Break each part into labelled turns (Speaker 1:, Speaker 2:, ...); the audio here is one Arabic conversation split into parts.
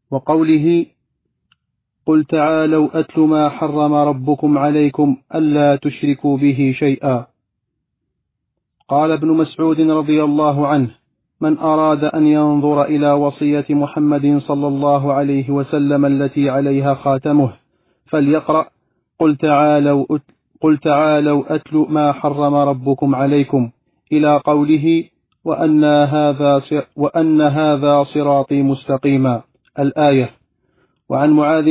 Speaker 1: وقوله قل تعالوا أتل ما حرم ربكم عليكم ألا تشركوا به شيئا. قال ابن مسعود رضي الله عنه: من أراد أن ينظر إلى وصية محمد صلى الله عليه وسلم التي عليها خاتمه فليقرأ قل تعالوا أتل ما حرم ربكم عليكم إلى قوله وأن هذا صراطي مستقيما، الآية. وعن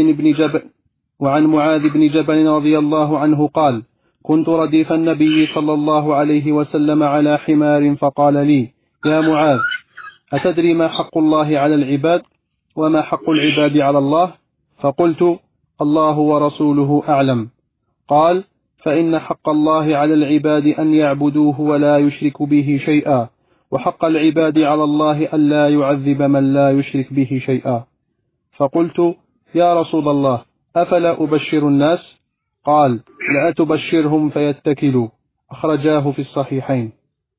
Speaker 1: معاذ بن جبل رضي الله عنه قال: كنت رديف النبي صلى الله عليه وسلم على حمار فقال لي: يا معاذ، أتدري ما حق الله على العباد وما حق العباد على الله؟ فقلت: الله ورسوله أعلم. قال: فإن حق الله على العباد أن يعبدوه ولا يشركوا به شيئا، وحق العباد على الله أن لا يعذب من لا يشرك به شيئا. فقلت: يا رسول الله، أفلا أبشر الناس؟ قال: لا تبشرهم فيتكلوا. أخرجاه في الصحيحين.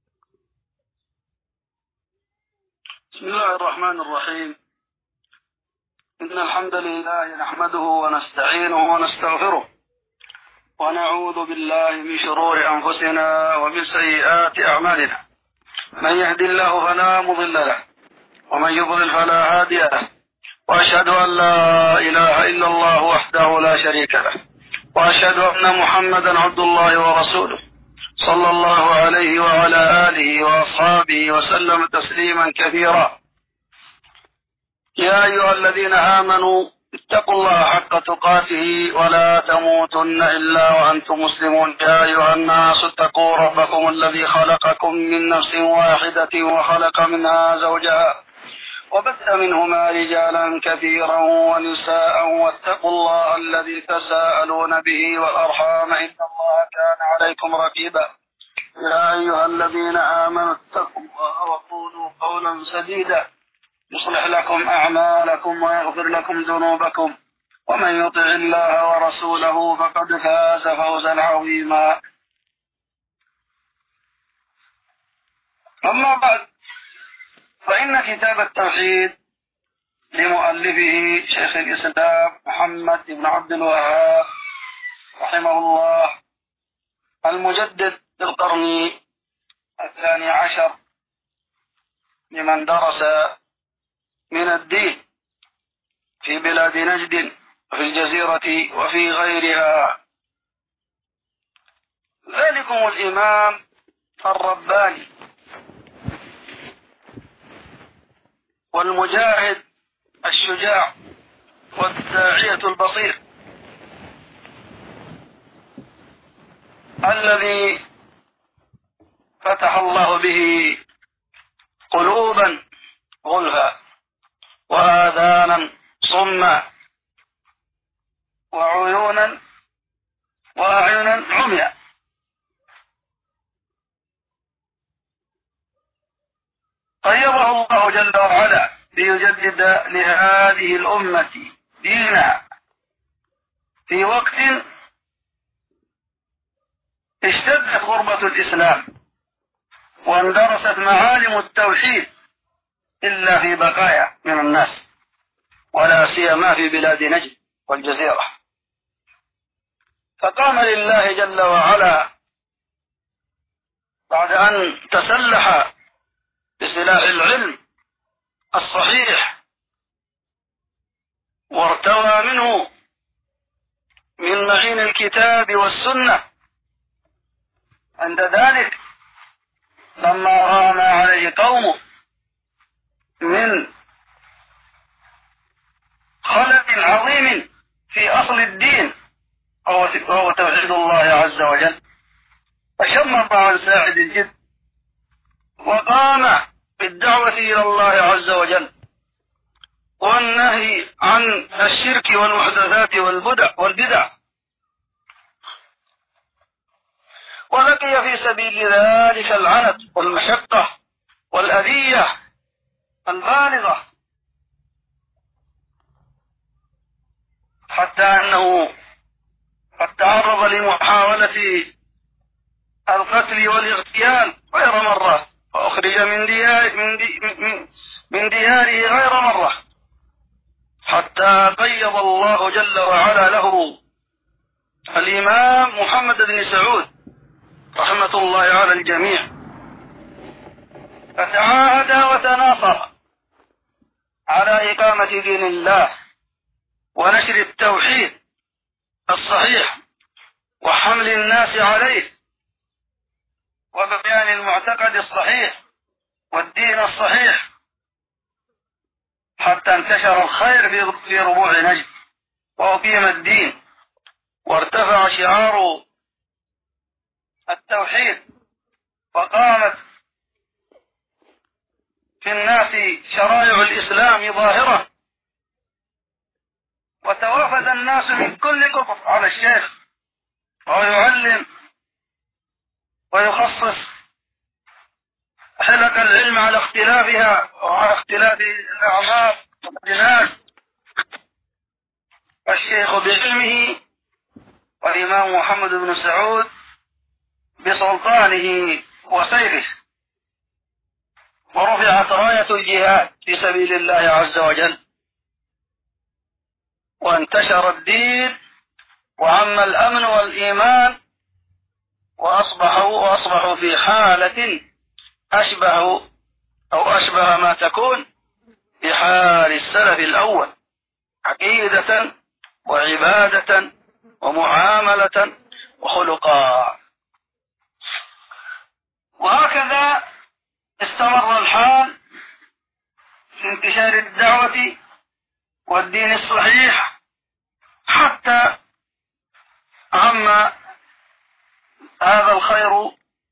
Speaker 2: بسم الله الرحمن الرحيم. إن الحمد لله نحمده ونستعينه ونستغفره، ونعوذ بالله من شرور أنفسنا ومن سيئات أعمالنا. من يهد الله فلا مضل له، ومن يضلل فلا هادي له، وأشهد أن لا إله إلا الله وحده لا شريك له، وأشهد أن محمدا عبد الله ورسوله صلى الله عليه وعلى آله وأصحابه وسلم تسليما كثيرا. يا أيها الذين آمنوا اتقوا الله حق تقاته ولا تموتن إلا وأنتم مسلمون. يا أيها الناس اتقوا ربكم الذي خلقكم من نفس واحدة وخلق منها زوجها وبث منهما رجالا كثيرا ونساء، واتقوا الله الذي تساءلون به والأرحام إن الله كان عليكم رقيبا. يا أيها الذين آمنوا اتقوا الله وقولوا قولا سديدا يصلح لكم أعمالكم ويغفر لكم ذنوبكم، ومن يطع الله ورسوله فقد فاز فوزا عظيما. أما بعد، فإن كتاب التوحيد لمؤلفه شيخ الإسلام محمد بن عبد الوهاب رحمه الله، المجدد للقرن 12 لمن درس من الدين في بلاد نجد وفي الجزيرة وفي غيرها. ذلكم الإمام الرباني والمجاهد الشجاع والداعية البصير الذي فتح الله به قلوبا غلفا وآذانا صما وعيونا وأعينا عميا. طيبه الله جل وعلا ليجدد لهذه الأمة دينها في وقت اشتدت غربة الإسلام واندرست معالم التوحيد إلا في بقايا من الناس، ولا سيما في بلاد نجد والجزيرة. فقام لله جل وعلا بعد أن تسلح بسلاح العلم الصحيح وارتوى منه من معين الكتاب والسنة. عند ذلك لما رأى ما عليه قومه من خلل عظيم في أصل الدين وهو توحيد الله عز وجل، فشمر عن ساعد الجد وقام بالدعوة إلى الله عز وجل والنهي عن الشرك والمحدثات والبدع، ولقي في سبيل ذلك العنت والمشقة والأذية البالغة، حتى أنه قد تعرض لمحاولة القتل والاغتيال غير مرة، وأخرج من دياره غير مرة، حتى قيض الله جل وعلا له الإمام محمد بن سعود رحمة الله على الجميع، فتعاهد وتناصر على إقامة دين الله ونشر التوحيد الصحيح وحمل الناس عليه وبيان المعتقد الصحيح والدين الصحيح، حتى انتشر الخير في ربوع نجد وأقيم الدين وارتفع شعار التوحيد، وقامت في الناس شرائع الإسلام ظاهرة، وتوافد الناس من كل كفر على الشيخ وهو يعلم ويخصص حلق العلم على اختلافها وعلى اختلاف الأعمار والدينات، الشيخ بعلمه والإمام محمد بن سعود بسلطانه وسيفه، ورفعت راية الجهاد في سبيل الله عز وجل، وانتشر الدين وعم الأمن والإيمان، وأصبحوا في حالة أشبه ما تكون بحال السلف الأول، عقيدة وعبادة ومعاملة وخلقا. وهكذا استمر الحال في انتشار الدعوة والدين الصحيح حتى عم هذا الخير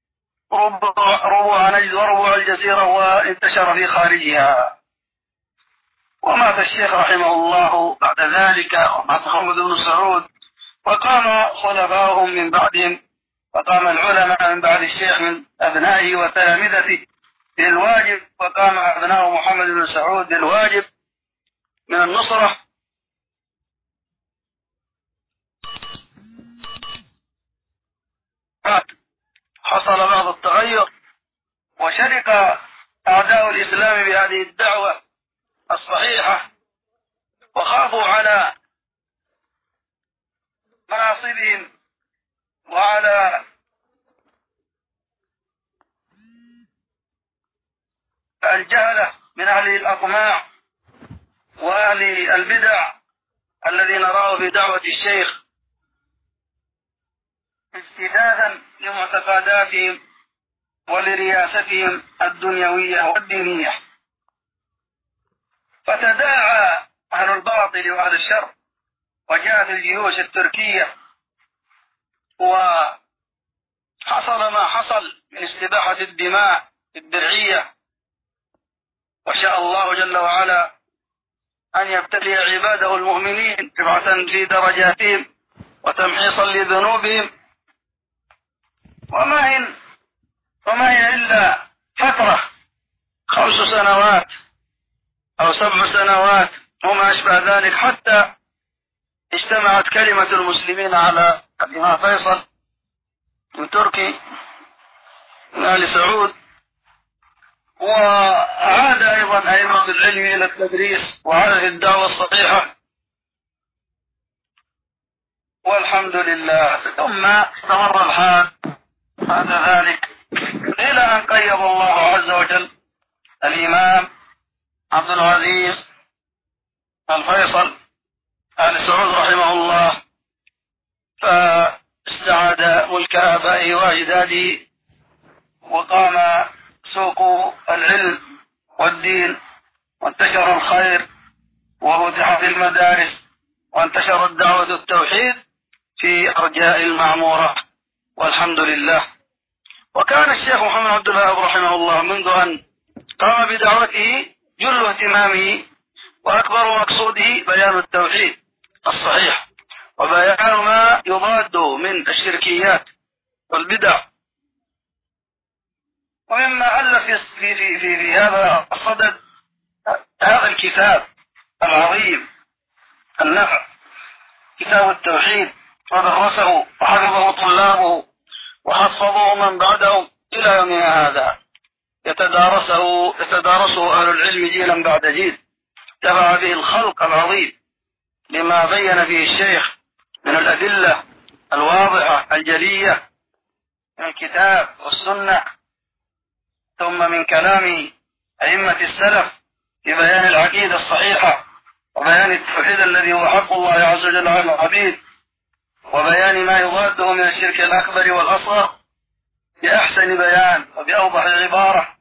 Speaker 2: ربوع نجد وربوع الجزيرة وانتشر في خارجها. ومات الشيخ رحمه الله بعد ذلك، ومات محمد بن سعود، وقام خلفاؤهم من بعدهم، وقام العلماء من بعد الشيخ من أبنائه وتلامذته بالواجب، وقام أبناء محمد بن سعود بالواجب من النصرة. حصل بعض التغير، وشرك أعداء الإسلام بهذه الدعوة الصحيحة، وخافوا على مناصبهم وعلى الجهلة من أهل الأطماع وأهل البدع الذين رأوا في دعوة الشيخ استفادا لمعتقداتهم ولرياستهم الدنيوية والدينية، فتداعى أهل الباطل وأهل الشر، وجاءت الجيوش التركية، وحصل ما حصل من استباحة الدماء الدرعية، وشاء الله جل وعلا أن يبتلي عباده المؤمنين رفعة في درجاتهم وتمحيصا لذنوبهم. وما هي إلا فترة 5 سنوات أو 7 سنوات وما أشبه ذلك، حتى اجتمعت كلمة المسلمين على الإمام فيصل من تركي من آل سعود، وعاد أيضا أئمة العلم إلى التدريس وعادت الدعوة الصحيحة، والحمد لله. ثم استمر الحال بعد ذلك إلى أن قيض الله عز وجل الإمام عبد العزيز الفيصل آل سعود رحمه الله، فاستعاد ملك آبائه وأجداده، وقام سوق العلم والدين، وانتشر الخير وفتحت المدارس، وانتشر الدعوة التوحيد في أرجاء المعمورة، والحمد لله. وكان الشيخ محمد عبد الوهاب رحمه الله منذ أن قام بدعوته جل اهتمامه وأكبر مقصوده بيان التوحيد الصحيح، وبيان ما يضاد من الشركيات والبدع. ومما ألف في هذا الصدد هذا الكتاب العظيم النفع، كتاب التوحيد، ودرسه وحفظه طلابه وحفظه من بعدهم إلى يومنا هذا، يتدارسه أهل العلم جيلا بعد جيل، انتفع به الخلق العظيم لما بين فيه الشيخ من الأدلة الواضحة الجلية من الكتاب والسنة، ثم من كلام أئمة السلف في بيان العقيدة الصحيحة وبيان التوحيد الذي هو حق الله عز وجل على العبيد، وبيان ما يضاده من الشرك الأكبر والأصغر بأحسن بيان وبأوضح عبارة.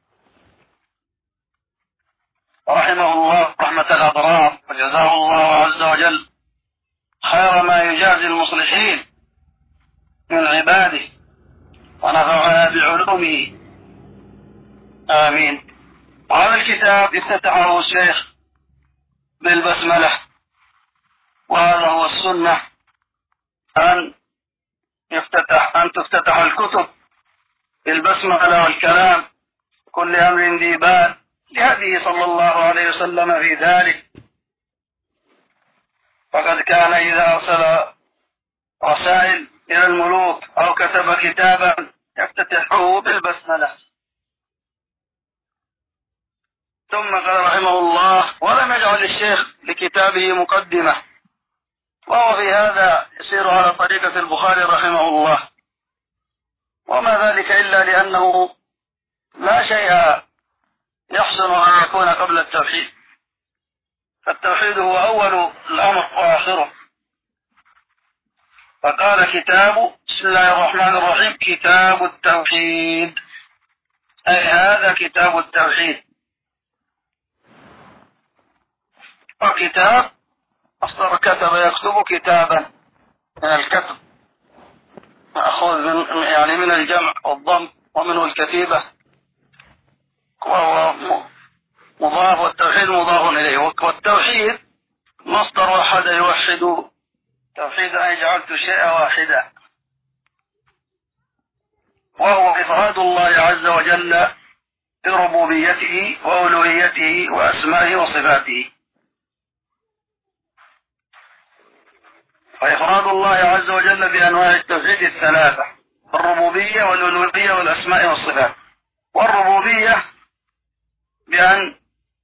Speaker 2: رحمه الله رحمة الأبرار، وجزاه الله عز وجل خير ما يجازي المصلحين من عباده، ونفعنا بعلومه، آمين. وهذا الكتاب افتتحه الشيخ بالبسملة، وهذا هو السنة أن تفتتح الكتب بالبسملة والكلام كل أمر ذي بال لهديه صلى الله عليه وسلم في ذلك. فقد كان إذا أرسل رسائل إلى الملوك أو كتب كتابا يفتتحه بالبسملة. ثم قال رحمه الله: ولم يجعل الشيخ لكتابه مقدمة، وهو في هذا يسير على طريقة البخاري رحمه الله، وما ذلك إلا لأنه لا شيء يحسن أن يكون قبل التوحيد، فالتوحيد هو أول الأمر وآخره. فقال كتاب، بسم الله الرحمن الرحيم، كتاب التوحيد، أي هذا كتاب التوحيد. وكتاب أصدر كتب يكتب كتابا من الكتب، مأخوذ من الجمع والضم ومنه الكتيبة، وهو مضاف، والتوحيد مضاف إليه. والتوحيد مصدر واحد يوحد، توحيد أن جعلت شيئا واحدا، وهو إفراد الله عز وجل بربوبيته وألوهيته وأسمائه وصفاته. وإفراد الله عز وجل بأنواع التوحيد الثلاثة: الربوبية والألوهية والأسماء والصفات. والربوبية بأن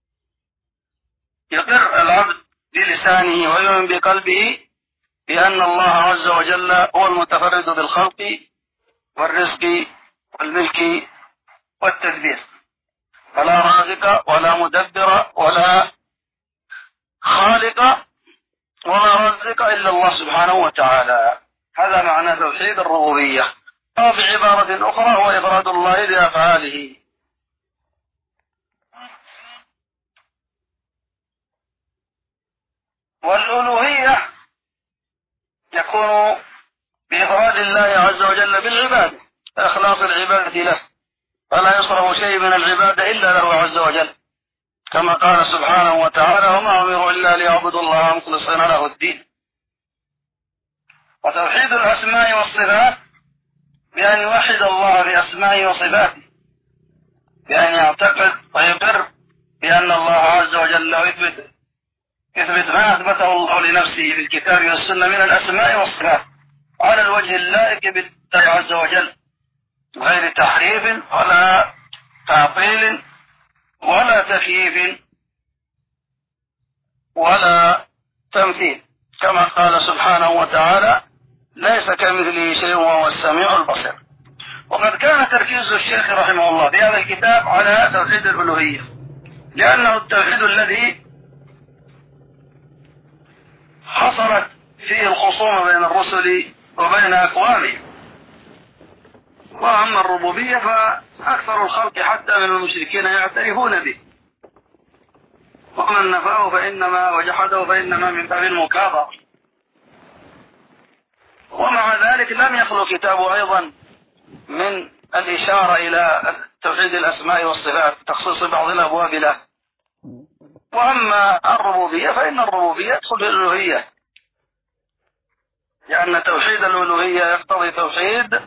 Speaker 2: يقر العبد بلسانه ويؤمن بقلبه بأن الله عز وجل هو المتفرد بالخلق والرزق والملك والتدبير، فلا رازق ولا مدبر ولا خالق ولا رازق إلا الله سبحانه وتعالى. هذا معنى توحيد الربوبية، أو بعبارة أخرى هو إفراد الله بأفعاله. والألوهية يكون بإفراد الله عز وجل بالعبادة، إخلاص العبادة له، فلا يصرف شيء من العبادة إلا له عز وجل، كما قال سبحانه وتعالى: وما أمروا إلا ليعبدوا الله مخلصين له الدين. وتوحيد الأسماء والصفات بأن يوحد الله بأسمائه وصفاته، بأن يعتقد ويقر بأن الله عز وجل يثبت ما أثبته الله لنفسه في الكتاب والسنة من الأسماء والصفات على الوجه اللائق بالله عز وجل، غير تحريف ولا تعطيل ولا تكييف ولا تمثيل، كما قال سبحانه وتعالى: ليس كمثله شيء وهو السميع البصير. وقد كان تركيز الشيخ رحمه الله في هذا الكتاب على توحيد الألوهية، لأنه التوحيد الذي حصلت فيه الخصومة بين الرسل وبين أقوامهم. وأما الربوبية فأكثر الخلق حتى من المشركين يعترفون به، ومن نفاه فإنما وجحده فإنما من باب المكابرة. ومع ذلك لم يخلو كتابه أيضا من الإشارة إلى توحيد الأسماء والصفات، تخصيص بعض الأبواب له. وأما الربوبية فإن الربوبية تدخل في الألوهية، لأن توحيد الألوهية يقتضي توحيد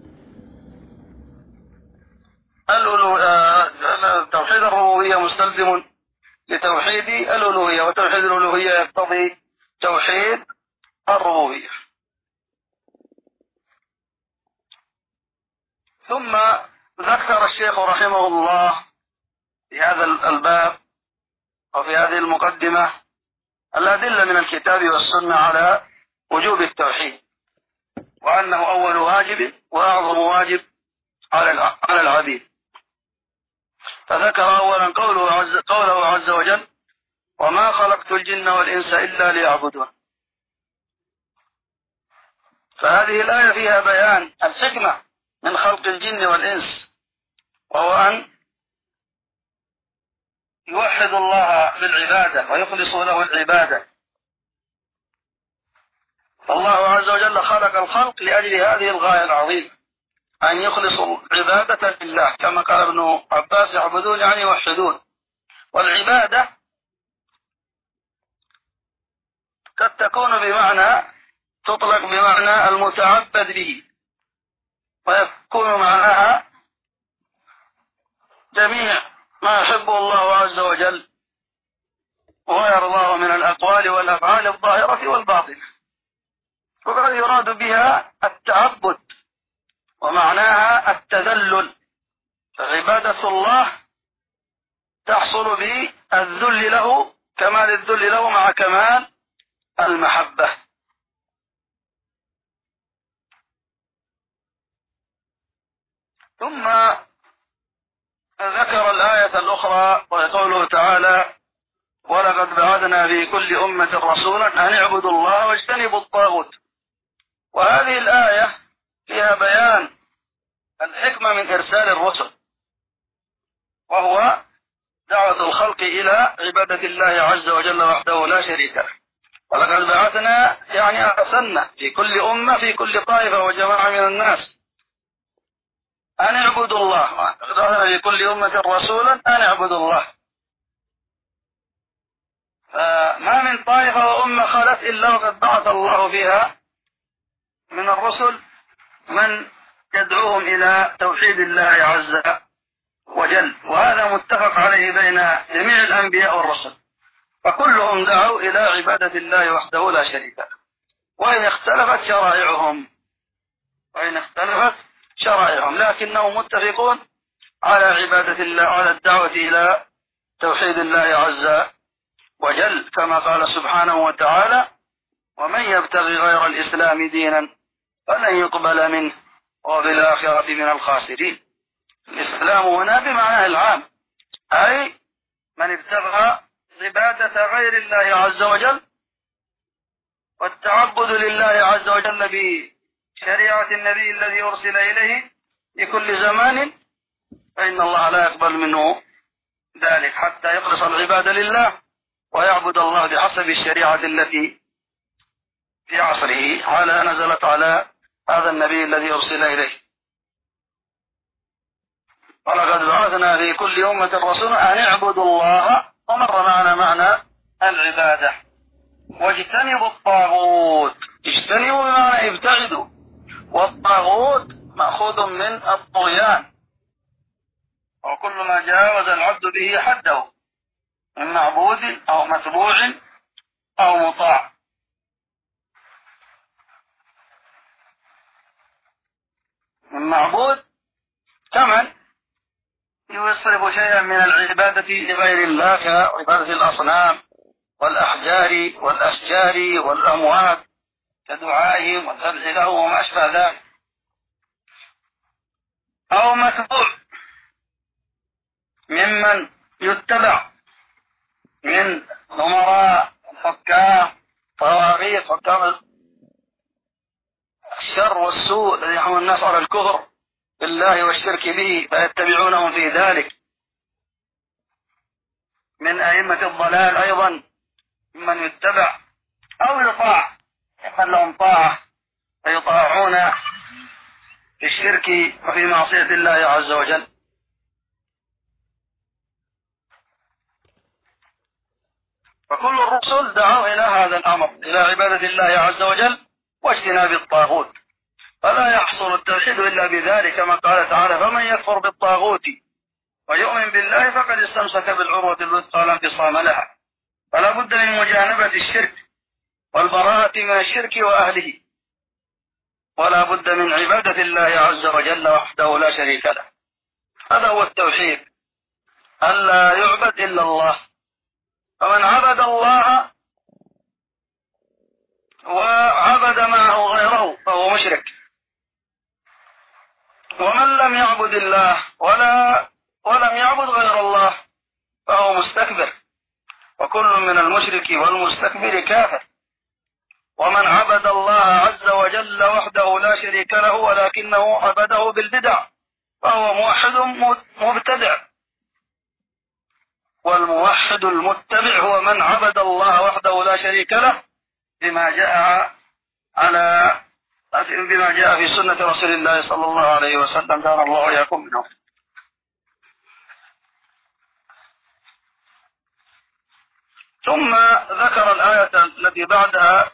Speaker 2: توحيد الربوبية مستلزم لتوحيد الألوهية، وتوحيد الألوهية يقتضي توحيد الربوبية. ثم ذكر الشيخ رحمه الله في هذا الباب وفي هذه المقدمة الأدلة من الكتاب والسنة على وجوب التوحيد، وأنه أول واجب وأعظم واجب على العبيد. فذكر أولا قوله عز وجل: وما خلقت الجن والإنس إلا ليعبدون. فهذه الآية فيها بيان الحكمة من خلق الجن والإنس، وهو أن يوحد الله بالعبادة ويخلصوا له العبادة. فالله عز وجل خلق الخلق لأجل هذه الغاية العظيمة، أن يخلصوا العبادة لله، كما قال ابن عباس: يعبدون يعني يوحدون. والعبادة قد تكون بمعنى، تطلق بمعنى المتعبد به، ويكون معناها جميع ما يحبه الله عز وجل ويرضاه من الأقوال والأفعال الظاهرة والباطنة. وقد يراد بها التعبد ومعناها التذلل. فعبادة الله تحصل بالذل له، كمال الذل له مع كمال المحبة. ثم ذكر الآية الأخرى وقوله تعالى: ولقد بعثنا في كل أمة رسولا أن اعبدوا الله واجتنبوا الطاغوت. وهذه الآية فيها بيان الحكمة من إرسال الرسل، وهو دعوة الخلق إلى عبادة الله عز وجل وحده لا شريك له. ولقد بعثنا يعني أرسلنا في كل أمة، في كل طائفة وجماعة من الناس، أن اعبدوا الله. بعثنا في كل أمة رسولا أن اعبدوا الله. فما من طائفة وأمة خلت إلا وقد بعث الله فيها من الرسل من يدعوهم إلى توحيد الله عز وجل، وهذا متفق عليه بين جميع الأنبياء والرسل، فكلهم دعوا إلى عبادة الله وحده لا شريك له، وإن اختلفت شرائعهم، لكنهم متفقون على عبادة الله، على الدعوة إلى توحيد الله عز وجل، كما قال سبحانه وتعالى: ومن يبتغي غير الإسلام دينا فلن يقبل منه وفي الآخرة من الخاسرين. الإسلام هنا بمعنى العام، أي من ابتغى عبادة غير الله عز وجل والتعبد لله عز وجل بشريعة النبي الذي أرسل إليه في كل زمان، فإن الله لا يقبل منه ذلك حتى يخلص العبادة لله ويعبد الله بحسب الشريعة التي في عصره على نزلت على هذا النبي الذي أرسل إليه. ولقد بعثنا في كل أمة رسولا أن اعبدوا الله، ومر معنا معنى العبادة. واجتنبوا الطاغوت، اجتنبوا بمعنى ابتعدوا، والطاغوت مأخوذ من الطغيان، وكل ما جاوز العبد به حده من معبود أو متبوع أو مطاع. من معبود كمن يصرف شيئا من العبادة لغير الله، كعبادة الأصنام والأحجار والأشجار والأموات كدعائهم والذبح له وما أشبه ذلك. أو متبوع ممن يتبع من أمراء حكام طواغيت حكام الشر والسوء الذي يحمل الناس على الكفر بالله والشرك به فيتبعونهم في ذلك. من أئمة الضلال أيضا ممن يتبع أو يطاع، يحمل لهم طاعة فيطاعون في الشرك وفي معصية الله عز وجل. فكل الرسل دعوا إلى هذا الأمر، إلى عبادة الله عز وجل واجتناب الطاغوت، فلا يحصل التوحيد إلا بذلك، كما قال تعالى: فمن يكفر بالطاغوت ويؤمن بالله فقد استمسك بالعروة الوثقى لا انفصام لها. فلا بد من مجانبة الشرك والبراءة من الشرك وأهله، ولا بد من عبادة الله عز وجل وحده لا شريك له. هذا هو التوحيد، ألا يعبد إلا الله فمن عبد الله وعبد معه غيره فهو مشرك، ومن لم يعبد الله ولم يعبد غير الله فهو مستكبر، وكل من المشرك والمستكبر كافر. ومن عبد الله عز وجل وحده لا شريك له ولكنه عبده بالبدع فهو موحد مبتدع، والموحد المتبع هو من عبد الله وحده لا شريك له بما جاء في سنة رسول الله صلى الله عليه وسلم، كان الله وإياكم منهم. ثم ذكر الآية التي بعدها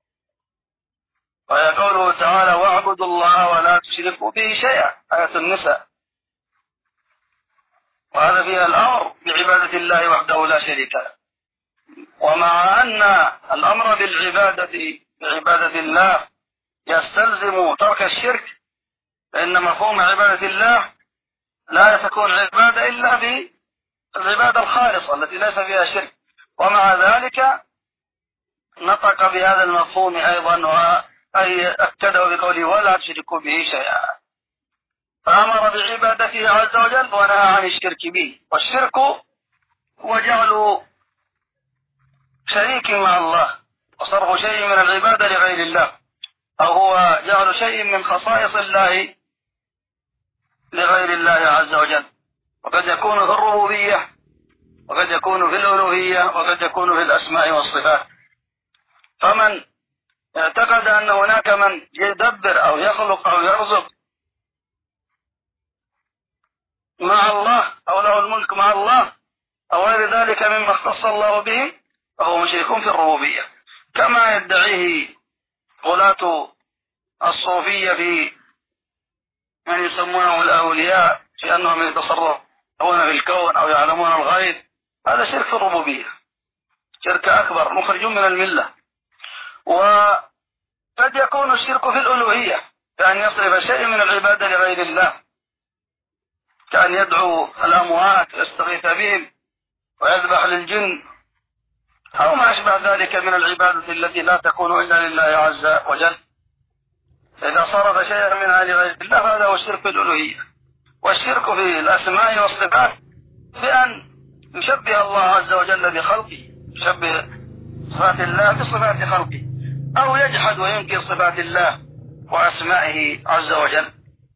Speaker 2: وهي قوله تعالى واعبدوا الله ولا تشركوا به شيئا، آية النساء، وهذا فيها الأمر بعبادة الله وحده لا شريك له. ومع أن الأمر بعبادة الله يستلزم ترك الشرك، فإن مفهوم عبادة الله لا تكون عبادة إلا بالعبادة الخالصة التي ليس فيها شرك. ومع ذلك نطق بهذا المفهوم أيضا، أي أكده بقوله ولا تشركوا به شيئا، فأمر بعبادته عز وجل ونهى عن الشرك به. والشرك هو جعل شريك مع الله وصرف شيء من العبادة لغير الله، أو هو جعل شيء من خصائص الله لغير الله عز وجل، وقد يكون في الربوبية وقد يكون في الألوهية وقد يكون في الأسماء والصفات. فمن اعتقد أن هناك من يدبر أو يخلق أو يرزق مع الله أو له الملك مع الله أو غير ذلك مما اختص الله به فهو مشرك في الربوبية، كما يدعيه غلاة الصوفية في من يسمونه الأولياء في أنهم يتصرفون في الكون أو يعلمون الغيب. هذا شرك في الربوبية، شرك أكبر مخرج من الملة. وقد يكون الشرك في الألوهية، كأن يصرف شيء من العبادة لغير الله، كأن يدعو الأموات ويستغيث بهم ويذبح للجن أو ما أشبه ذلك من العبادة التي لا تكون إلا لله عز وجل. إذا صرف شيئا منها لغير الله فهذا هو الشرك في الألوهية. والشرك في الأسماء والصفات بأن يشبه الله عز وجل بخلقه، يشبه صفات الله بصفات خلقه، أو يجحد وينكر صفات الله وأسمائه عز وجل.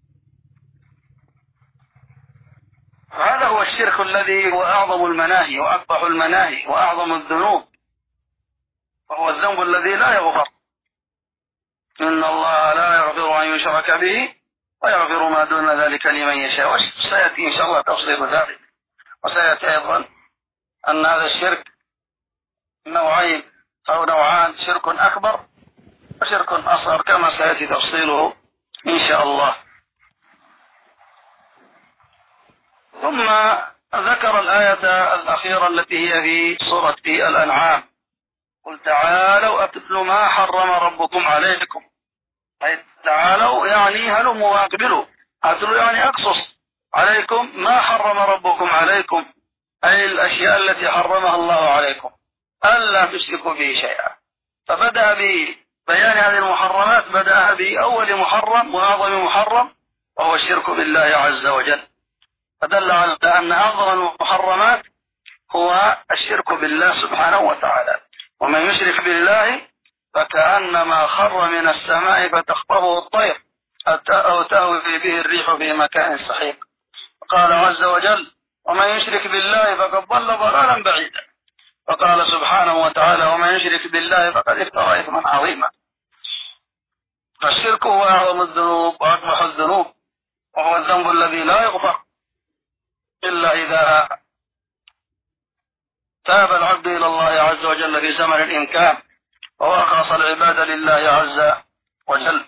Speaker 2: هذا هو الشرك الذي هو أعظم المناهي وأقبح المناهي وأعظم الذنوب، وهو الذنب الذي لا يغفر. إن الله لا يغفر أن يشرك به ويغفر ما دون ذلك لمن يشاء. وسيأتي إن شاء الله تفصيل ذلك. وسيأتي أيضا أن هذا الشرك نوعين أو نوعان، شرك أكبر وشرك أصغر، كما سيأتي تفصيله إن شاء الله. ثم ذكر الآية الأخيرة التي هي في سورة الأنعام: قل تعالوا أتل ما حرم ربكم عليكم. أي تعالوا يعني هلموا وأقبلوا، أتل يعني أقصص عليكم ما حرم ربكم عليكم، أي الأشياء التي حرمها الله عليكم ألا تشركوا به شيئا. فبدأ ببيان هذه المحرمات، بدأ بأول محرم وأعظم محرم وهو الشرك بالله عز وجل، فدل على أن أعظم المحرمات هو الشرك بالله سبحانه وتعالى. ومن يشرك بالله فكأنما خر من السماء فتخطفه الطير أو تهوي به الريح في مكان سحيق. قال عز وجل: ومن يشرك بالله فقد ضل ضلالا بعيدا. فقال سبحانه وتعالى: ومن يشرك بالله فقد افترى إثما عظيما. فالشرك هو أعظم الذنوب وأقبح الذنوب، وهو الذنب الذي لا يغفر إلا إذا تاب العبد إلى الله عز وجل في زمن الإمكان وأخلص العبادة لله عز وجل.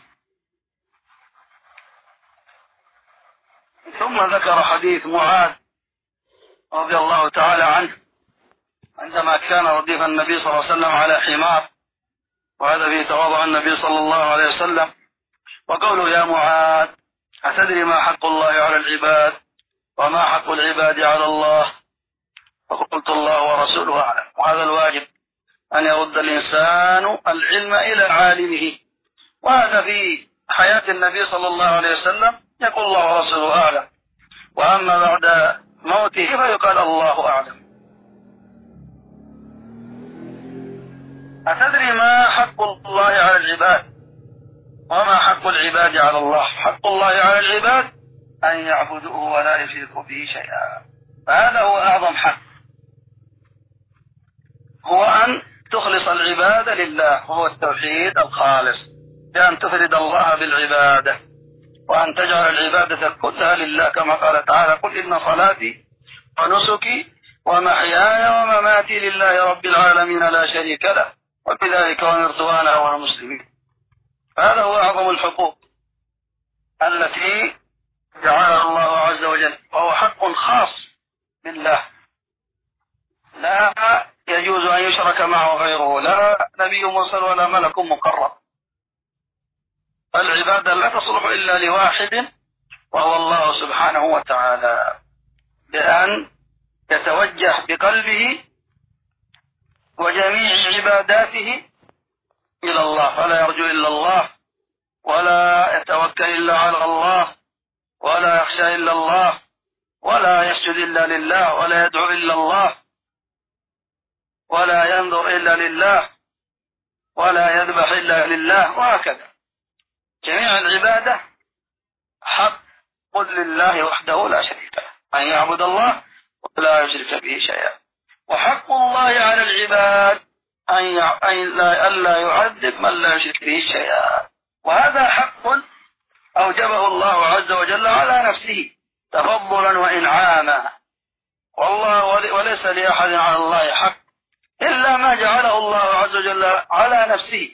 Speaker 2: ثم ذكر حديث معاذ رضي الله تعالى عنه عندما كان رديف النبي صلى الله عليه وسلم على حمار، وهذا فيه تواضع النبي صلى الله عليه وسلم، وقوله: يا معاذ أتدري ما حق الله على العباد وما حق العباد على الله؟ فقلت الله ورسوله أعلم. وهذا الواجب أن يرد الإنسان العلم إلى عالمه، وهذا في حياة النبي صلى الله عليه وسلم يقول الله ورسوله أعلم، وأما بعد موته فيقال الله أعلم. أتدري ما حق الله على العباد وما حق العباد على الله؟ حق الله على العباد أن يعبدوه ولا يشركوا به شيئا، فهذا هو أعظم حق، هو أن تخلص العبادة لله، وهو التوحيد الخالص، بأن تفرد الله بالعبادة وأن تجعل العبادة كلها لله، كما قال تعالى: قل إن صلاتي ونسكي ومحياي ومماتي لله رب العالمين لا شريك له وبذلك أمرت وأنا أول المسلمين. هذا هو أعظم الحقوق التي جعلها الله عز وجل، وهو حق خاص بالله، لا يجوز أن يشرك معه غيره، لا نبي مرسل ولا ملك مقرب. العبادة لا تصلح إلا لواحد وهو الله سبحانه وتعالى، بأن يتوجه بقلبه وجميع عباداته إلى الله، فلا يرجو إلا الله، ولا يتوكل إلا على الله، ولا يخشى إلا الله، ولا يسجد إلا لله، ولا يدعو إلا الله، ولا ينظر إلا لله، ولا يذبح إلا لله، وهكذا. جميع العبادة حق لله وحده لا شريك له، أن يعبد الله ولا يشرك به شيئا. وحق الله على العباد أن لا يعذب من لا يشرك به شيئا، وهذا حق أوجبه الله عز وجل على نفسه تفضلا وإنعاما، والله وليس لأحد على الله حق إلا ما جعله الله عز وجل على نفسه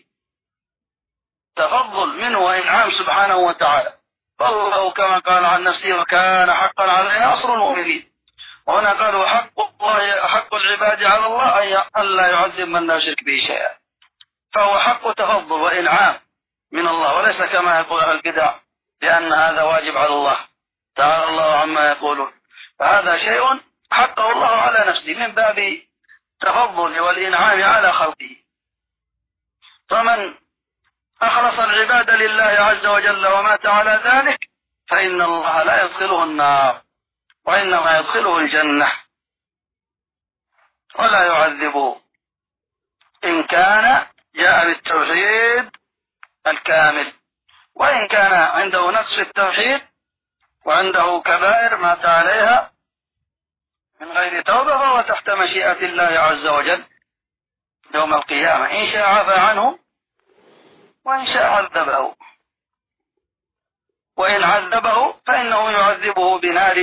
Speaker 2: تفضل منه وإنعام سبحانه وتعالى. فالله كما قال عن نفسه: وكان حقا علينا نصر المؤمنين. وهنا قالوا حق العباد على الله أن لا يعذب من لا يشرك به شيئا، فهو حق تفضل وإنعام من الله، وليس كما يقول أهل البدع لأن هذا واجب على الله، تعالى الله عما يقولون. فهذا شيء حقه الله على نفسه من باب التفضل والإنعام على خلقه. فمن أخلص العبادة لله عز وجل ومات على ذلك فإن الله لا يدخله النار، وإنما يدخله الجنة ولا يعذبه إن كان جاء بالتوحيد الكامل. وإن كان عنده نقص في التوحيد وعنده كبائر مات عليها من غير توبة فهو تحت مشيئة الله عز وجل يوم القيامة، إن شاء عفى عنه وإن شاء عذبه. وإن عذبه فإنه يعذبه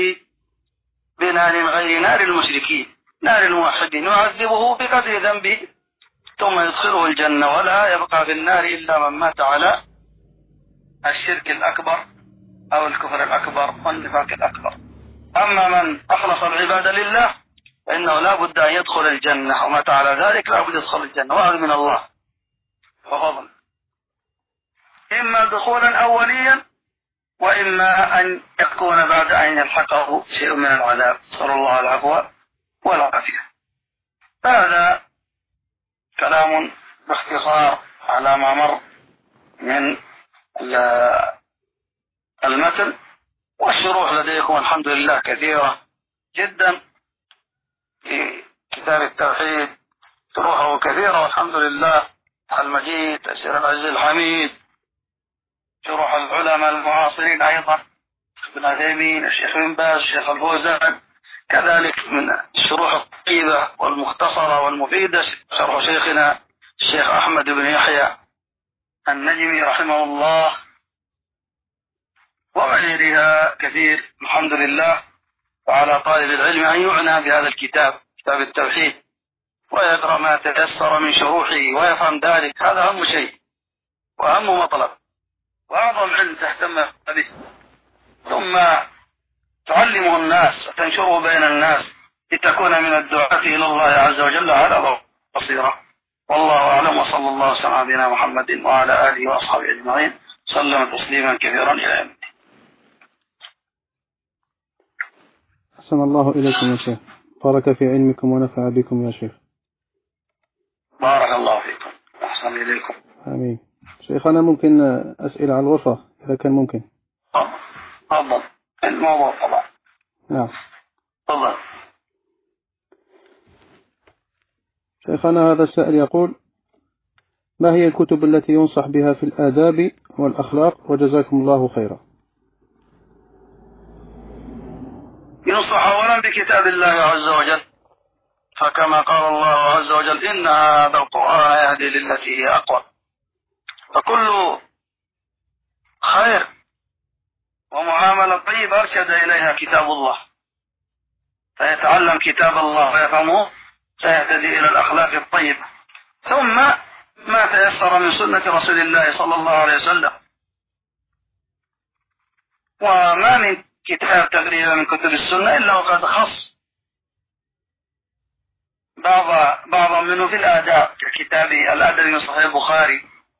Speaker 2: بنار غير نار المشركين، نار الموحدين، يعذبه بقدر ذنبه ثم يدخله الجنة، ولا يبقى في النار إلا من مات على الشرك الأكبر أو الكفر الأكبر والنفاق الأكبر. أما من أخلص العبادة لله فإنه لا بد أن يدخل الجنة، ومات على ذلك لا بد يدخل الجنة، وهذا من الله وفضل، إما دخولا أوليا وإما أن يكون بعد أن يلحقه شيء من العذاب، صلى الله العفو والعافية. هذا كلام باختصار على ما مر من المتن، والشروح لديكم الحمد لله كثيرة جدا في كتاب التوحيد، شروحه كثيرة والحمد لله. المجيد، تفسير العزيز الحميد، شروح العلماء المعاصرين أيضا، ابن عثيمين، الشيخ بن باز، الشيخ الفوزان، كذلك من الشروح الطيبة والمختصرة والمفيدة شرح شيخنا الشيخ أحمد بن يحيى النجمي رحمه الله، وغيرها كثير الحمد لله. وعلى طالب العلم أن يعنى بهذا الكتاب، كتاب التوحيد، ويقرأ ما تيسر من شروحه ويفهم ذلك، هذا أهم شيء وأهم مطلب وأعظم علم تهتم به، ثم تعلمه الناس وتنشره بين الناس لتكون من الدعاة إلى الله عز وجل على بصيرة. والله أعلم، وصلى الله وسلم على نبينا محمد وعلى آله وأصحابه أجمعين، سلم تسليما كثيرا إلى يوم الدين.
Speaker 1: أحسن الله إليكم يا شيخ. بارك في علمكم ونفع بكم يا شيخ.
Speaker 2: بارك الله فيكم، أحسن إليكم.
Speaker 1: آمين. شيخ أنا ممكن أسئلة على الغرفة إذا كان ممكن؟
Speaker 2: تفضل، الموضوع طبعا.
Speaker 1: نعم
Speaker 2: تفضل.
Speaker 1: شيخنا هذا السائل يقول: ما هي الكتب التي ينصح بها في الآداب والأخلاق وجزاكم الله خيرا؟
Speaker 2: ينصح أولا بكتاب الله عز وجل، فكما قال الله عز وجل: إن هذا القرآن يهدي للتي هي أقوى. فكل خير ومعاملة طيبة أرشد إليها كتاب الله، فيتعلم كتاب الله ويفهمه سيهتدي إلى الأخلاق الطيبة، ثم ما تيسر من سنة رسول الله صلى الله عليه وسلم. وما من كتاب تقريبا من كتب السنة إلا وقد خص بعضا منه في الآداب، ككتاب الأدب من صحيح البخاري،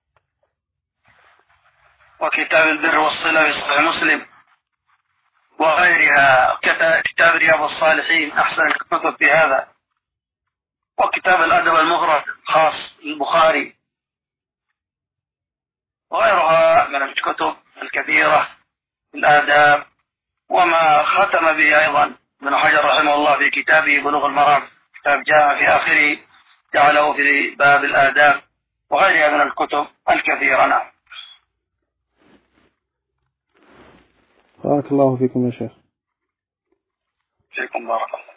Speaker 2: وكتاب البر والصلة في صحيح مسلم، وغيرها، كتاب رياض الصالحين أحسن الكتب في هذا، وكتاب الأدب المفرد خاص البخاري، وغيرها من الكتب الكثيرة في الآداب، وما ختم به أيضا ابن حجر رحمه الله في كتابه بلوغ المرام، كتاب جاء في آخره جعله في باب الآداب، وغيرها من الكتب الكثيرة. نعم.
Speaker 1: بارك الله فيكم يا شيخ.
Speaker 2: فيكم بارك الله.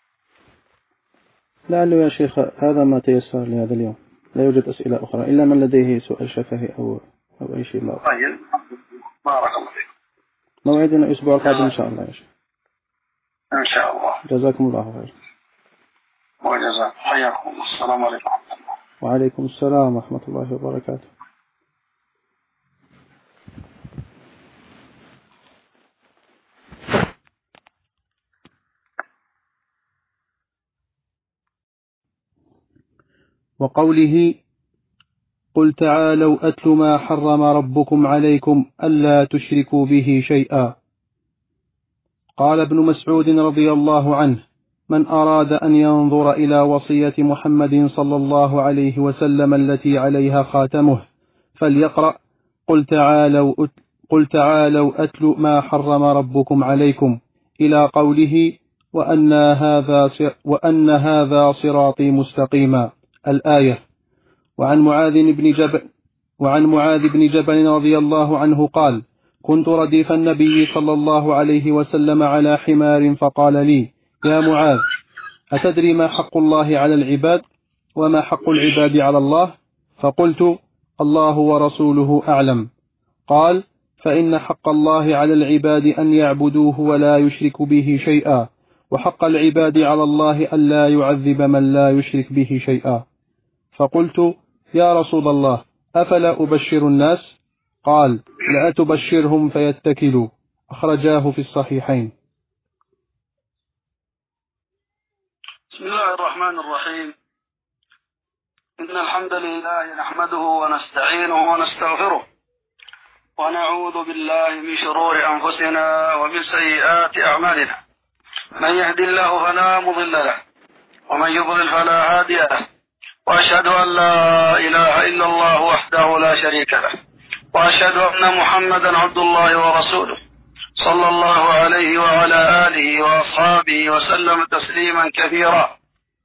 Speaker 1: لعله يا شيخ هذا ما تيسر لهذا اليوم، لا يوجد أسئلة أخرى إلا من لديه سؤال شفهي أو أي شيء. لا.
Speaker 2: طيب، بارك الله فيكم.
Speaker 1: موعدنا الأسبوع القادم إن شاء الله يا شيخ.
Speaker 2: إن شاء الله.
Speaker 1: جزاكم الله خير.
Speaker 2: وجزاك حياكم الله. السلام عليكم.
Speaker 1: وعليكم السلام ورحمة الله وبركاته. وقوله: قل تعالوا أتل ما حرم ربكم عليكم ألا تشركوا به شيئا. قال ابن مسعود رضي الله عنه: من أراد أن ينظر إلى وصية محمد صلى الله عليه وسلم التي عليها خاتمه فليقرأ: قل تعالوا أتل ما حرم ربكم عليكم إلى قوله: وأن هذا صراطي مستقيما، الآية. وعن معاذ بن جبل رضي الله عنه قال: كنت رديف النبي صلى الله عليه وسلم على حمار فقال لي: يا معاذ، أتدري ما حق الله على العباد وما حق العباد على الله؟ فقلت: الله ورسوله أعلم. قال: فإن حق الله على العباد أن يعبدوه ولا يشركوا به شيئا، وحق العباد على الله أن لا يعذب من لا يشرك به شيئا. فقلت: يا رسول الله، أفلا أبشر الناس؟ قال: لا تبشرهم فيتكلوا. أخرجاه في الصحيحين.
Speaker 2: بسم الله الرحمن الرحيم. إن الحمد لله نحمده ونستعينه ونستغفره، ونعوذ بالله من شرور أنفسنا ومن سيئات أعمالنا. من يهدي الله فلا مضل له، ومن يضلل فلا هادي له، وأشهد أن لا إله إلا الله وحده لا شريك له، وأشهد أن محمدا عبد الله ورسوله صلى الله عليه وعلى آله وأصحابه وسلم تسليما كثيرا.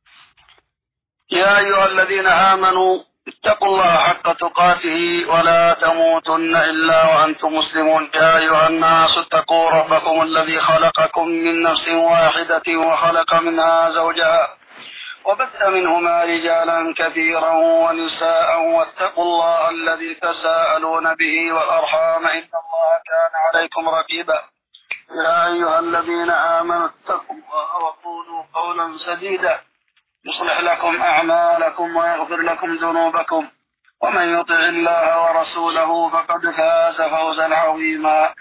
Speaker 2: يا أيها الذين آمنوا اتقوا الله حق تقاته ولا تموتن إلا وأنتم مسلمون. يا أيها الناس اتقوا ربكم الذي خلقكم من نفس واحدة وخلق منها زوجها وبث منهما رجالا كثيرا ونساء، واتقوا الله الذي تساءلون به والأرحام إن الله كان عليكم رقيبا. يا أيها الذين آمنوا اتقوا الله وقولوا قولا سديدا يصلح لكم أعمالكم ويغفر لكم ذنوبكم، ومن يطع الله ورسوله فقد فاز فوزا عظيما.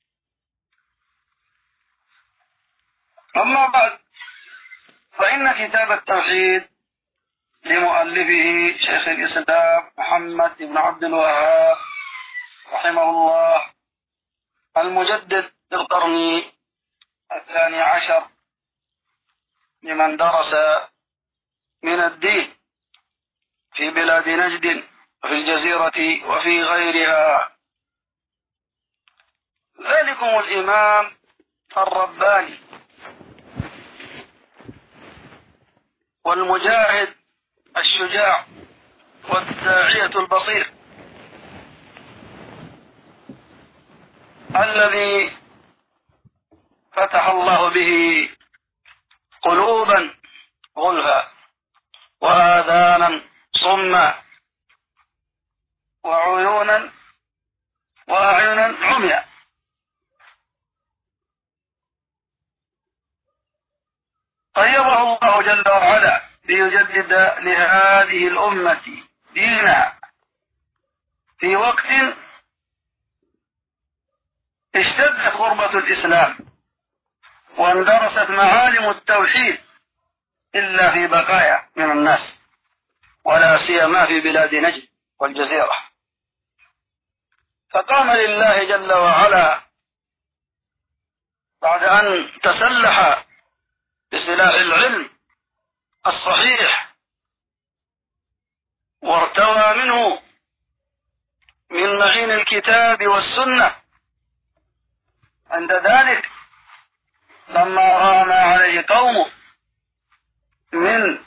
Speaker 2: أما بعد، فإن كتاب التوحيد لمؤلفه شيخ الإسلام محمد بن عبد الوهاب رحمه الله المجدد القرن 12، لمن درس من الدين في بلاد نجد وفي الجزيرة وفي غيرها. ذلكم الإمام الرباني والمجاهد الشجاع والداعية البصير الذي فتح الله به قلوبا غلفا وآذانا صما وعيونا وأعينا عميا. طيبه الله جل وعلا ليجدد لهذه الأمة دينها في وقت اشتدت غربة الإسلام واندرست معالم التوحيد إلا في بقايا من الناس، ولا سيما في بلاد نجد والجزيرة. فقام لله جل وعلا بعد أن تسلح بسلاح العلم الصحيح وارتوى منه من معين الكتاب والسنة. عند ذلك لما رأى ما عليه قومه من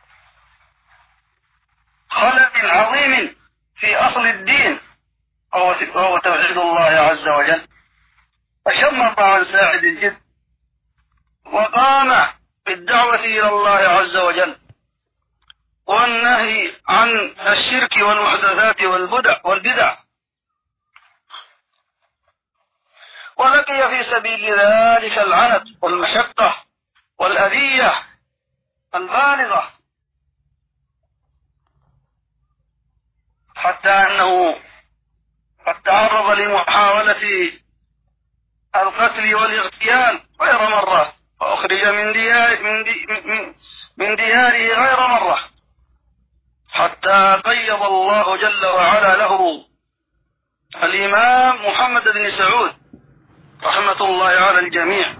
Speaker 2: خلل عظيم في أصل الدين وهو توحيد الله عز وجل، فشمر عن ساعد الجد وقام بالدعوة إلى الله عز وجل والنهي عن الشرك والمحدثات والبدع، ولقي في سبيل ذلك العنت والمشقة والأذية البالغة، حتى أنه قد تعرض لمحاولة القتل والاغتيال غير مرة، وأخرج من دياره غير مرة، حتى قيض الله جل وعلا له الإمام محمد بن سعود رحمة الله على الجميع،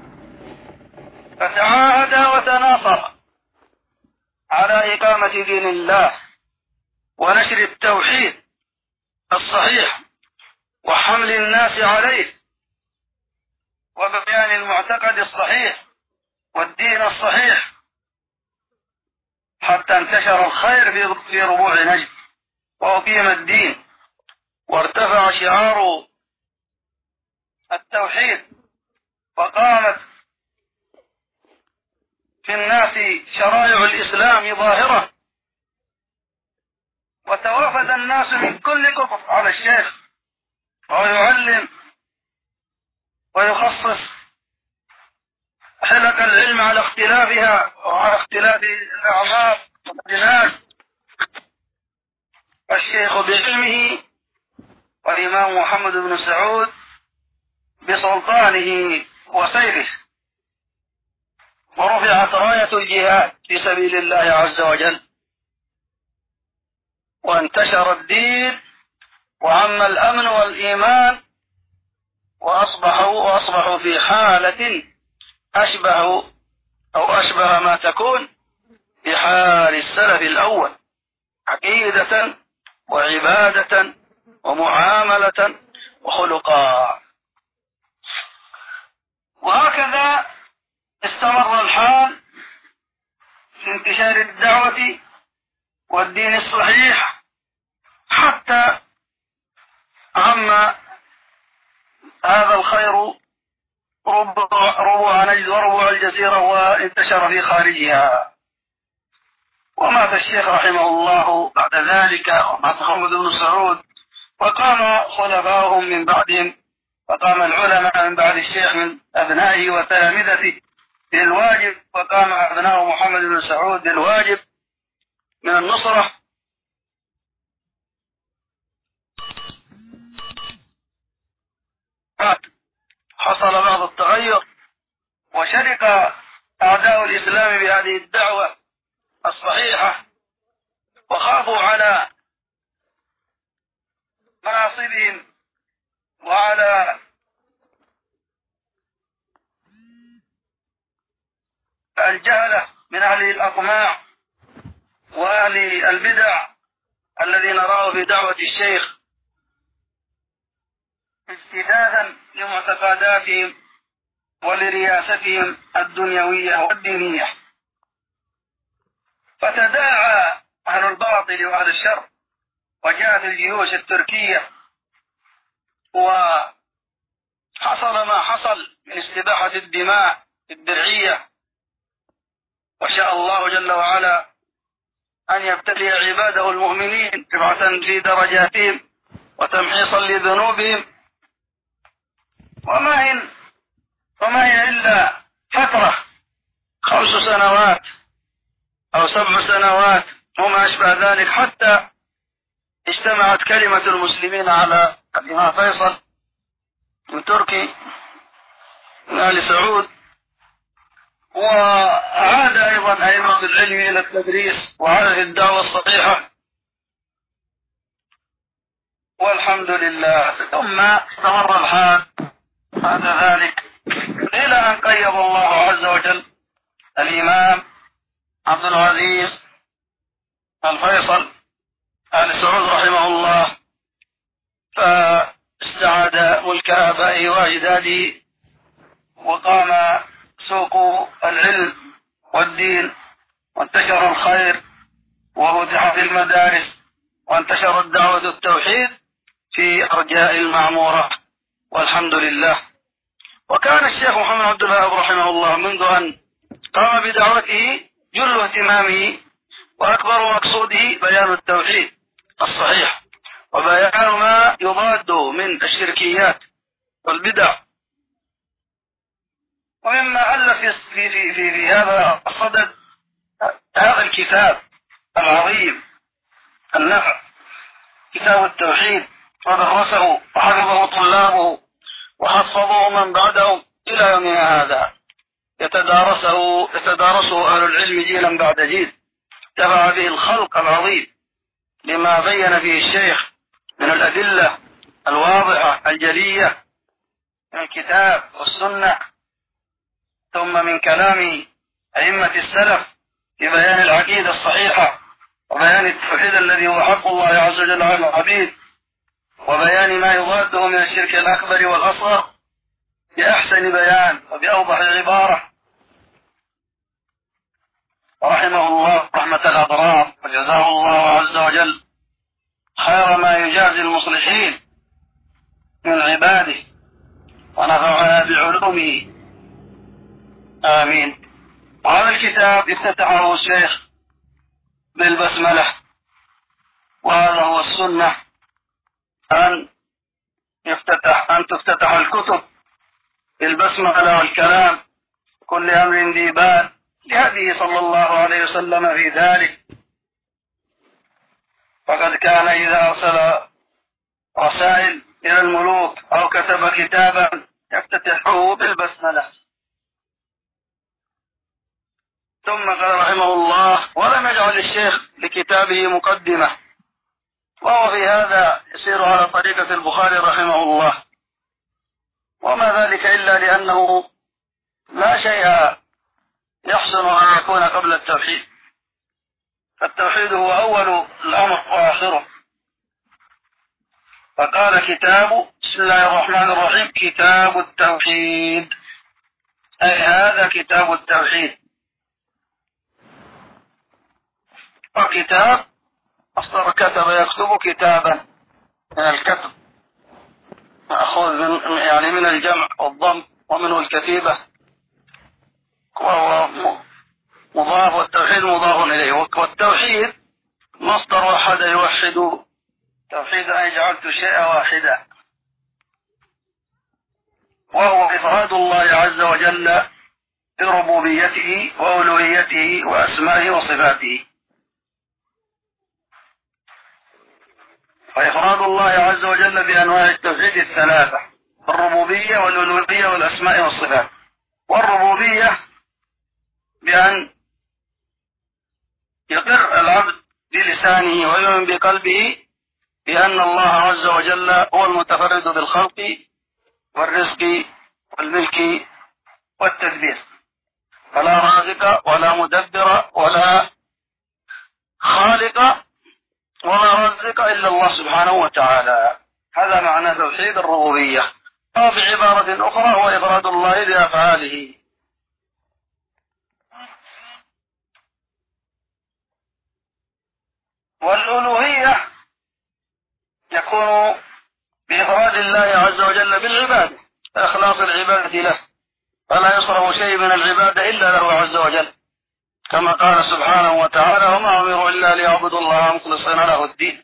Speaker 2: فتعاهد وتناصر على إقامة دين الله ونشر التوحيد الصحيح وحمل الناس عليه وبيان المعتقد الصحيح والدين الصحيح، حتى انتشر الخير في ربوع نجد وأقيم الدين وارتفع شعار التوحيد، وقامت في الناس شرائع الإسلام ظاهرة، وتوافد الناس من كل كفر على الشيخ وهو يعلم ويخصص حلق العلم على اختلافها وعلى اختلاف الأعمار والدينات، الشيخ بعلمه والإمام محمد بن سعود بسلطانه وسيفه، ورفعت راية الجهاد في سبيل الله عز وجل، وانتشر الدين وعم الأمن والإيمان، وأصبحوا في حالة أشبه ما تكون بحال السلف الأول، عقيدة وعبادة ومعاملة وخلقا. وهكذا استمر الحال في انتشار الدعوة والدين الصحيح حتى عم هذا الخير ربوع نجد وربوع الجزيرة وانتشر في خارجها. ومات الشيخ رحمه الله بعد ذلك، ومات محمد بن سعود، وقام خلفاؤهم من بعدهم، وقام العلماء من بعد الشيخ من أبنائه وتلامذته بالواجب، وقام أبناء محمد بن سعود بالواجب من النصرة. حصل بعض التغير، وشرك أعداء الإسلام بهذه الدعوة الصحيحة، وخافوا على مناصبهم وعلى الجهلة من أهل الأطماع وأهل البدع الذين رأوا في دعوة الشيخ استفادا لمعتقداتهم ولرياستهم الدنيوية والدينية، فتداعى أهل الباطل وأهل الشر، وجاءت الجيوش التركية وحصل ما حصل من استباحة الدماء الدرعية، وشاء الله جل وعلا أن يبتلي عباده المؤمنين رفعة في درجاتهم وتمحيصا لذنوبهم، وما هي إلا فترة 5 سنوات أو 7 سنوات وما أشبه ذلك، حتى اجتمعت كلمة المسلمين على الإمام فيصل من تركي من آل سعود، وعاد أيضا أئمة العلم إلى التدريس وعادت الدعوة الصحيحة والحمد لله. ثم استمر الحال بعد ذلك إلى أن قيض الله عز وجل الإمام عبد العزيز الفيصل آل سعود رحمه الله، فاستعاد ملك آبائه وأجداده، وقام سوق العلم والدين، وانتشر الخير وفتحت المدارس، وانتشر الدعوة التوحيد في أرجاء المعمورة والحمد لله. وكان الشيخ محمد عبد الوهاب رحمه الله منذ أن قام بدعوته جل اهتمامه وأكبر مقصوده بيان التوحيد الصحيح وبيان ما يضاد من الشركيات والبدع. ومما ألف في هذا الصدد هذا الكتاب العظيم النفع، كتاب التوحيد، ودرسه وحفظه طلابه وحفظه من بعدهم إلى يومنا هذا، يتدارسه أهل العلم جيلا بعد جيل، تبع به الخلق العظيم لما بين فيه الشيخ من الأدلة الواضحة الجلية من الكتاب والسنة، ثم من كلام أئمة السلف في بيان العقيدة الصحيحة وبيان التوحيد الذي هو حق الله عز وجل على العبيد، وبيان ما يضاده من الشرك الأكبر والأصغر بأحسن بيان وبأوضح عبارة، رحمه الله رحمة الأبرار، وجزاه الله عز وجل خير ما يجازي المصلحين من عباده، ونفعنا بعلومه آمين. وهذا الكتاب افتتحه الشيخ بالبسملة، وهذا هو السنة أن تفتتح الكتب بالبسملة والكلام كل أمر ذي بال لهديه صلى الله عليه وسلم في ذلك، فقد كان إذا أرسل رسائل إلى الملوك أو كتب كتابا يفتتحه بالبسملة. ثم قال رحمه الله: ولم يجعل الشيخ لكتابه مقدمة، وهو في هذا يسير على طريقة البخاري رحمه الله، وما ذلك إلا لأنه لا شيء يحسن أن يكون قبل التوحيد، فالتوحيد هو أول الأمر وآخره. فقال كتاب بسم الله الرحمن الرحيم كتاب التوحيد، أي هذا كتاب التوحيد. وكتاب أصدر كتب يكتب كتابا من الكتب، مأخوذ من الجمع والضم ومنه الكتيبة، وهو مضاف، والتوحيد مضاف إليه. والتوحيد مصدر واحد يوحد، توحيد أن جعلت شيئا واحدا، وهو إفراد الله عز وجل بربوبيته وألوهيته وأسمائه وصفاته. فإفراد الله عز وجل بأنواع التوحيد الثلاثة: الربوبية والألوهية والأسماء والصفات. والربوبية بأن يقر العبد بلسانه ويؤمن بقلبه بأن الله عز وجل هو المتفرد بالخلق والرزق والملك والتدبير. فلا رازق ولا مدبر ولا خالق ولا رازق إلا الله سبحانه وتعالى. هذا معنى توحيد الربوبية، أو بعبارة أخرى هو إفراد الله بأفعاله. والألوهية يكون بإفراد الله عز وجل بالعبادة، إخلاص العبادة له، فلا يصرف شيء من العبادة إلا له عز وجل، كما قال سبحانه وتعالى: وما أمروا إلا ليعبدوا الله مخلصين له الدين.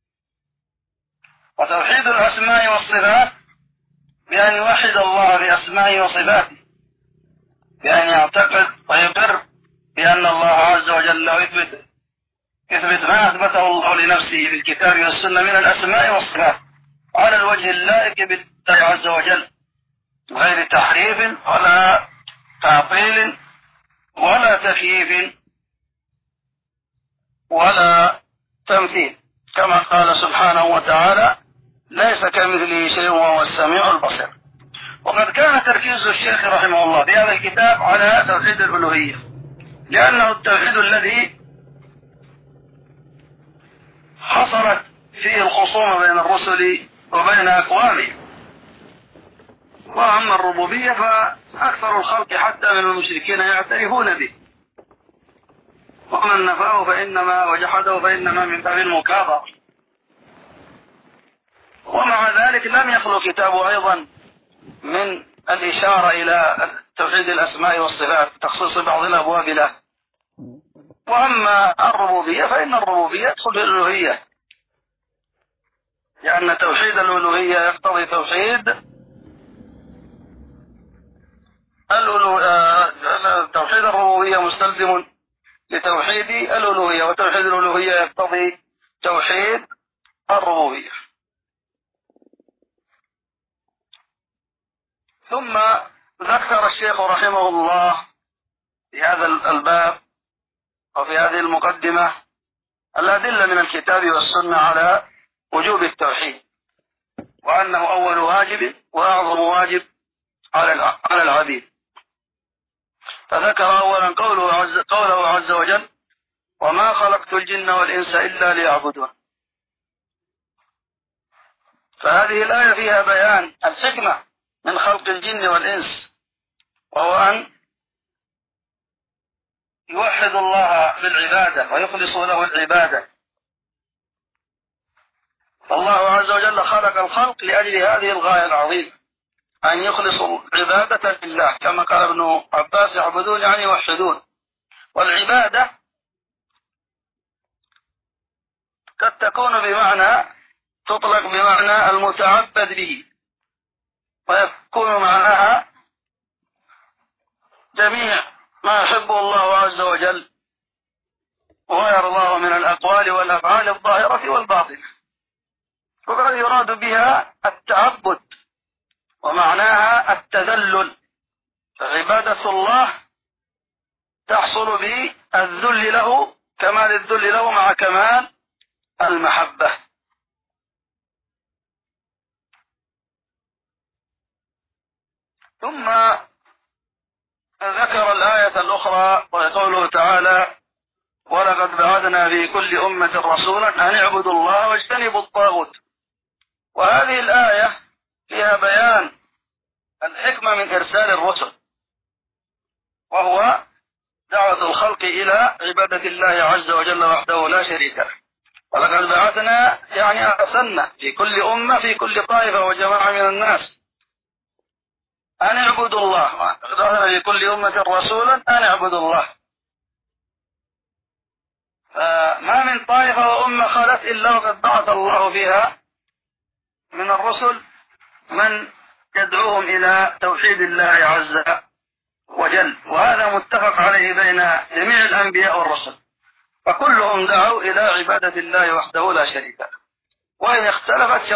Speaker 2: وتوحيد الأسماء والصفات بأن يوحد الله بأسمائه وصفاته، بأن يعتقد ويقر بأن الله عز وجل يثبت ما أثبته الله لنفسه في الكتاب والسنة من الأسماء والصفات على الوجه اللائق بالله عز وجل، غير تحريف ولا تعطيل ولا تكييف ولا تمثيل، كما قال سبحانه وتعالى: ليس كمثله شيء وهو السميع البصير. وقد كان تركيز الشيخ رحمه الله في هذا الكتاب على توحيد الألوهية، لأنه التوحيد الذي حصلت فيه الخصومة بين الرسل وبين أقوامهم. وأما الربوبية فأكثر الخلق حتى من المشركين يعترفون به، ومن نفاه فإنما وجحده فإنما من باب المكابرة. ومع ذلك لم يخلو كتابه أيضا من الإشارة إلى توحيد الأسماء والصفات، تخصيص بعض الأبواب له. وأما الربوبية فإن الربوبية تدخل في الألوهية، لأن توحيد الألوهية يقتضي توحيد الربوبية مستلزم لتوحيد الألوهية، وتوحيد الألوهية يقتضي توحيد الربوبية. ثم ذكر الشيخ رحمه الله في هذا الباب وفي هذه المقدمة الأدلة من الكتاب والسنة على وجوب التوحيد، وأنه أول واجب وأعظم واجب على العبيد. فذكر أولا قوله عز وجل: وما خلقت الجن والإنس إلا ليعبدون. فهذه الآية فيها بيان الحكمة من خلق الجن والإنس، وهو أن يوحد الله بالعبادة ويخلص له العبادة. فالله عز وجل خلق الخلق لأجل هذه الغاية العظيمة، أن يخلصوا عبادة لله، كما قال ابن عباس: يعبدون يعني يوحدون. والعبادة قد تكون بمعنى، تطلق بمعنى المتعبد به، ويكون معناها جميع ما يحبه الله عز وجل ويرضاه من الأقوال والأفعال الظاهرة والباطنة. وقد يراد بها التعبد ومعناها التذلل، فعبادة الله تحصل بالذل له، كمال الذل له مع كمال المحبة. ثم ذكر الآية الأخرى وقوله تعالى: ولقد بعثنا في كل أمة رسولا أن اعبدوا الله واجتنبوا الطاغوت. وهذه الآية فيها بيان الحكمة من إرسال الرسل، وهو دعوة الخلق إلى عبادة الله عز وجل وحده لا شريك له. ولقد بعثنا يعني أرسلنا في كل أمة، في كل طائفة وجماعة من الناس، أن اعبدوا الله. بعثنا في كل أمة رسولا أن اعبدوا الله. فما من طائفة وأمة خلت إلا وقد بعث الله فيها من الرسل من يدعوهم إلى توحيد الله عز وجل، وهذا متفق عليه بين جميع الأنبياء والرسل، فكلهم دعوا إلى عبادة الله وحده لا شريك له، وإن اختلفت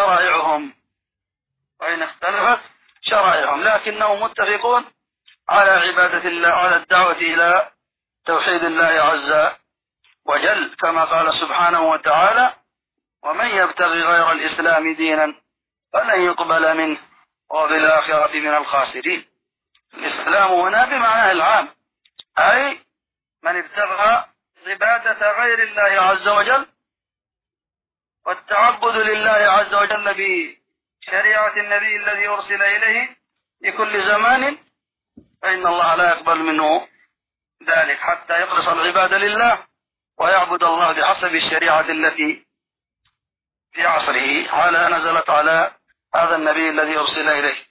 Speaker 2: شرائعهم لكنهم متفقون على عبادة الله، على الدعوة إلى توحيد الله عز وجل، كما قال سبحانه وتعالى: ومن يبتغي غير الإسلام دينا فلن يقبل منه وفي الآخرة من الخاسرين. الإسلام هنا بمعناه العام، أي من ابتغى عبادة غير الله عز وجل والتعبد لله عز وجل بشريعة النبي الذي أرسل إليه في كل زمان، فإن الله لا يقبل منه ذلك حتى يخلص العبادة لله ويعبد الله بحسب الشريعة التي في عصره على نزلت على هذا النبي الذي أرسل إليه.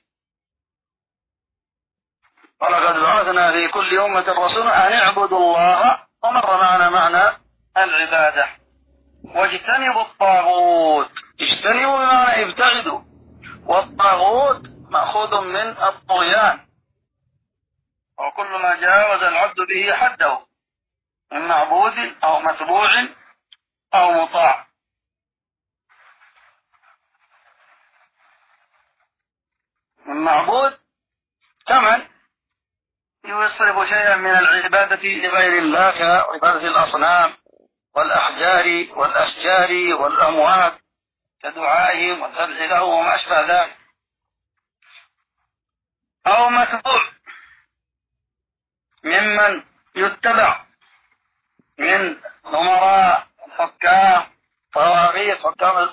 Speaker 2: ولقد بعثنا في كل أمة رسولا أن اعبدوا الله، ومر معنا معنى العبادة. واجتنبوا الطاغوت، اجتنبوا بمعنى ابتعدوا، والطاغوت مأخوذ من الطغيان وكل ما جاوز العبد به حده من معبود أو متبوع أو مطاع. من معبود كمن يصرف شيئا من العبادة لغير الله كعبادة الأصنام والأحجار والأشجار والأموات كدعائهم والذبح له وما أشبه ذلك، أو متبوع ممن يتبع من أمراء حكام طواغيت حكام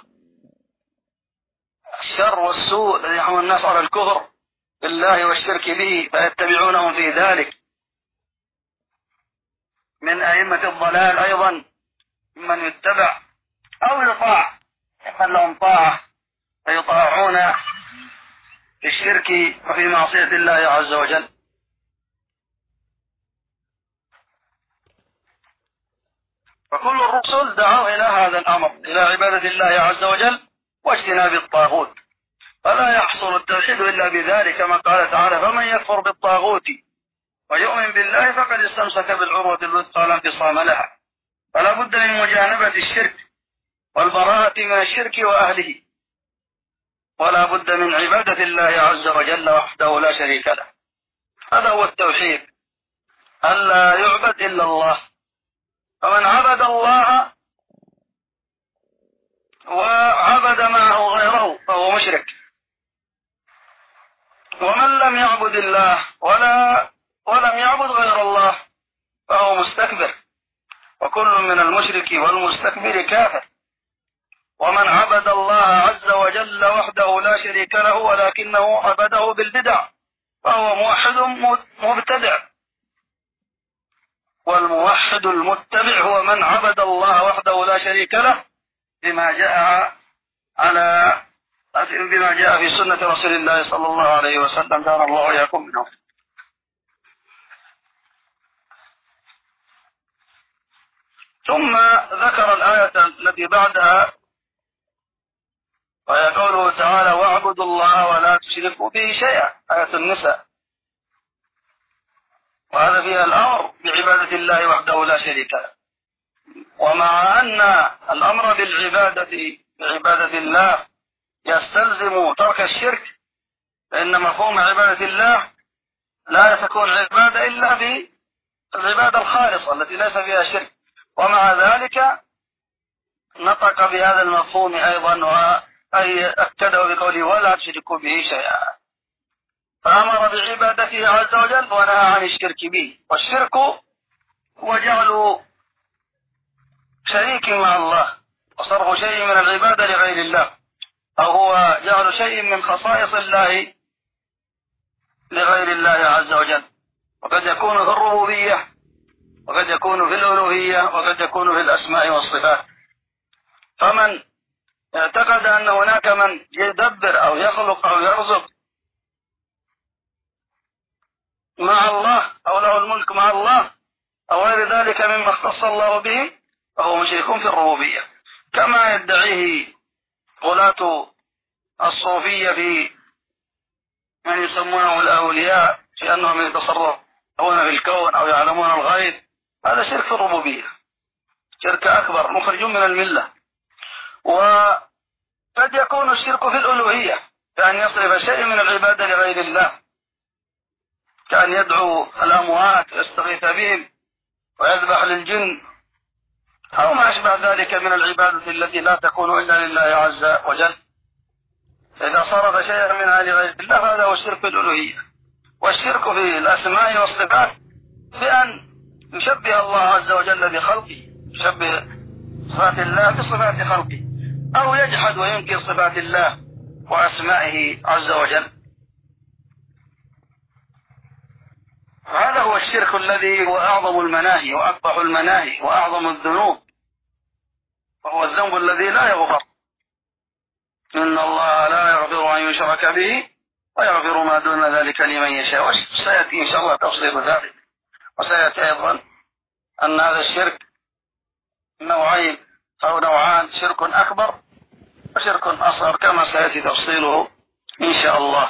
Speaker 2: الشر والسوء الذي يحمل الناس على الكفر بالله والشرك به فيتبعونهم في ذلك، من أئمة الضلال أيضا ممن يتبع أو يطاع ممن لهم طاعة فيطاعون في الشرك وفي معصية الله عز وجل. فكل الرسل دعوا إلى هذا الأمر، إلى عبادة الله عز وجل واجتناب الطاغوت، فلا يحصل التوحيد إلا بذلك كما قال تعالى: فمن يكفر بالطاغوت ويؤمن بالله فقد استمسك بالعروة الوثقى لا انفصام لها. فلا بد من مجانبة الشرك والبراءة من الشرك وأهله، ولا بد من عبادة الله عز وجل وحده لا شريك له. هذا هو التوحيد، ألا يعبد إلا الله. فمن عبد الله وعبد معه غيره فهو مشرك، ومن لم يعبد الله ولم يعبد غير الله فهو مستكبر، وكل من المشرك والمستكبر كافر. ومن عبد الله عز وجل وحده لا شريك له ولكنه عبده بالبدع فهو موحد مبتدع، والموحد المتبع هو من عبد الله وحده لا شريك له بما جاء في سنة رسول الله صلى الله عليه وسلم، كان الله وإياكم منهم. ثم ذكر الآية التي بعدها وهي قوله تعالى: واعبدوا الله ولا تشركوا به شيئا، آية النساء، وهذا فيها الأمر بعبادة الله وحده لا شريك له. ومع أن الأمر بعبادة الله يستلزم ترك الشرك، فإن مفهوم عبادة الله لا تكون عبادة إلا بالعبادة الخالصة التي ليس فيها شرك. ومع ذلك نطق بهذا المفهوم أيضا، أي أكده بقوله: ولا تشركوا به شيئا، فأمر بعبادته عز وجل ونهى عن الشرك به. والشرك هو جعل شريك مع الله وصرف شيء من العبادة لغير الله، أو هو جعل شيء من خصائص الله لغير الله عز وجل، وقد يكون في الربوبية وقد يكون في الألوهية وقد يكون في الأسماء والصفات. فمن اعتقد أن هناك من يدبر أو يخلق أو يرزق مع الله أو له الملك مع الله أو غير ذلك مما اختص الله به فهو مشرك في الربوبية، كما يدعيه غلاة الصوفية في من يسمونه الأولياء في أنهم يتصرفون في الكون أو يعلمون الغيب. هذا شرك في الربوبية، شرك أكبر مخرج من الملة. وقد يكون الشرك في الألوهية، كأن يصرف شيء من العبادة لغير الله، كأن يدعو الأموات ويستغيث بهم ويذبح للجن أو ما أشبه ذلك من العبادة التي لا تكون إلا لله عز وجل. إذا صرف شيئا منها لغير الله هذا هو الشرك في الألوهية. والشرك في الأسماء والصفات بأن يشبه الله عز وجل بخلقه، يشبه صفات الله بصفات خلقه، أو يجحد وينكر صفات الله وأسمائه عز وجل. هذا هو الشرك الذي هو أعظم المناهي وأقبح المناهي وأعظم الذنوب، وهو الذنب الذي لا يغفر. إن الله لا يغفر أن يشرك به ويغفر ما دون ذلك لمن يشاء. وسيأتي إن شاء الله تفصيل ذلك. وسيأتي أيضا أن هذا الشرك نوعين أو نوعان، شرك أكبر وشرك أصغر، كما سيأتي تفصيله إن شاء الله.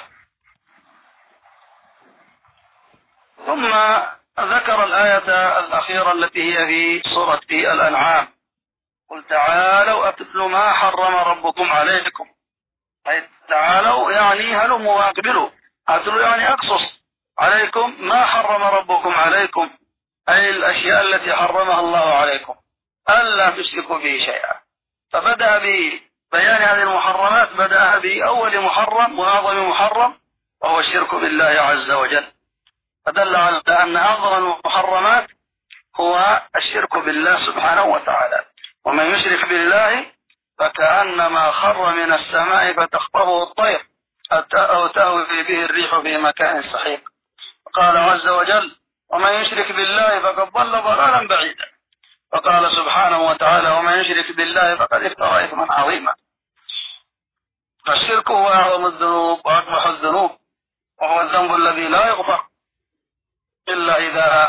Speaker 2: ثم ذكر الآية الأخيرة التي هي في سورة الأنعام: قل تعالوا أتل ما حرم ربكم عليكم. أي تعالوا يعني هلموا وأقبلوا، أتل يعني أقصص عليكم ما حرم ربكم عليكم، أي الأشياء التي حرمها الله عليكم، ألا تشركوا به شيئا. فبدأ ببيان هذه المحرمات، بدأ بأول محرم وأعظم محرم، وهو الشرك بالله عز وجل. فدل على أن أعظم المحرمات هو الشرك بالله سبحانه وتعالى. ومن يشرك بالله فكأنما خر من السماء فتخطفه الطير أو تهوي به الريح في مكان سحيق. قال عز وجل: ومن يشرك بالله فقد ضل ضلالا بعيدا. فقال سبحانه وتعالى: ومن يشرك بالله فقد افترى إثما عظيما. فالشرك هو أعظم الذنوب وأقبح الذنوب، وهو الذنب الذي لا يغفر إلا إذا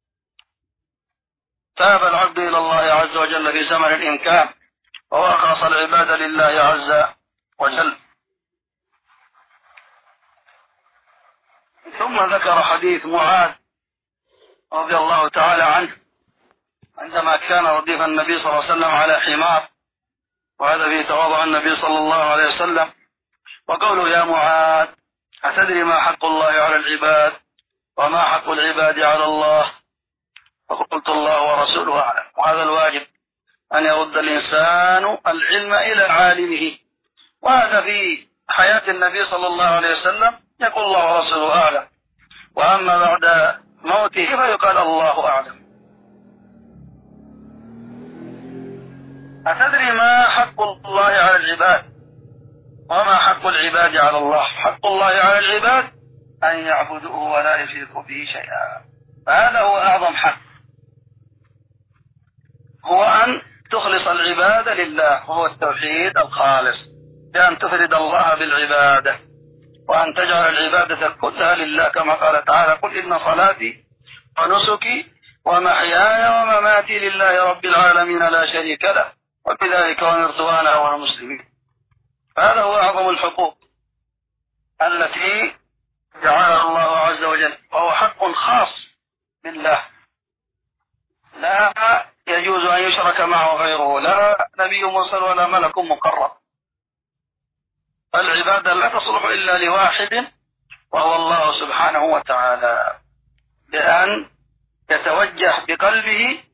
Speaker 2: تاب العبد إلى الله عز وجل في زمن الإمكان وأخلص العبادة لله عز وجل. ثم ذكر حديث معاذ رضي الله تعالى عنه عندما كان رديف النبي صلى الله عليه وسلم على حمار، وهذا فيه تواضع النبي صلى الله عليه وسلم، وقوله: يا معاذ أتدري ما حق الله على العباد وما حق العباد على الله؟ فقلت: الله ورسوله أعلم. وهذا الواجب أن يرد الإنسان العلم إلى عالمه، وهذا في حياة النبي صلى الله عليه وسلم يقول: الله ورسوله أعلم، وأما بعد موته فيقال: الله أعلم. أتدري ما حق الله على العباد وما حق العباد على الله؟ حق الله على العباد أن يعبدوه ولا يشركوا به شيئا، فهذا هو أعظم حق، هو أن تخلص العبادة لله، وهو التوحيد الخالص، بأن تفرد الله بالعبادة، وأن تجعل العبادة كلها لله، كما قال تعالى: قل إن صلاتي ونسكي ومحياي ومماتي لله رب العالمين لا شريك له وبذلك أمرت وأنا أول المسلمين. هذا هو أعظم الحقوق التي جعلها الله عز وجل، وهو حق خاص بالله، لا يجوز أن يشرك معه غيره، لا نبي مرسل ولا ملك مقرب. العبادة لا تصلح إلا لواحد، وهو الله سبحانه وتعالى، بأن يتوجه بقلبه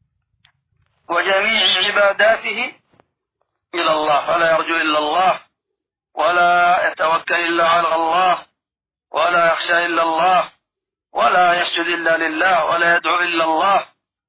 Speaker 2: وجميع عباداته إلى الله، فلا يرجو إلا الله، ولا يتوكل إلا على الله، ولا يخشى إلا الله، ولا يسجد إلا لله، ولا يدعو إلا الله،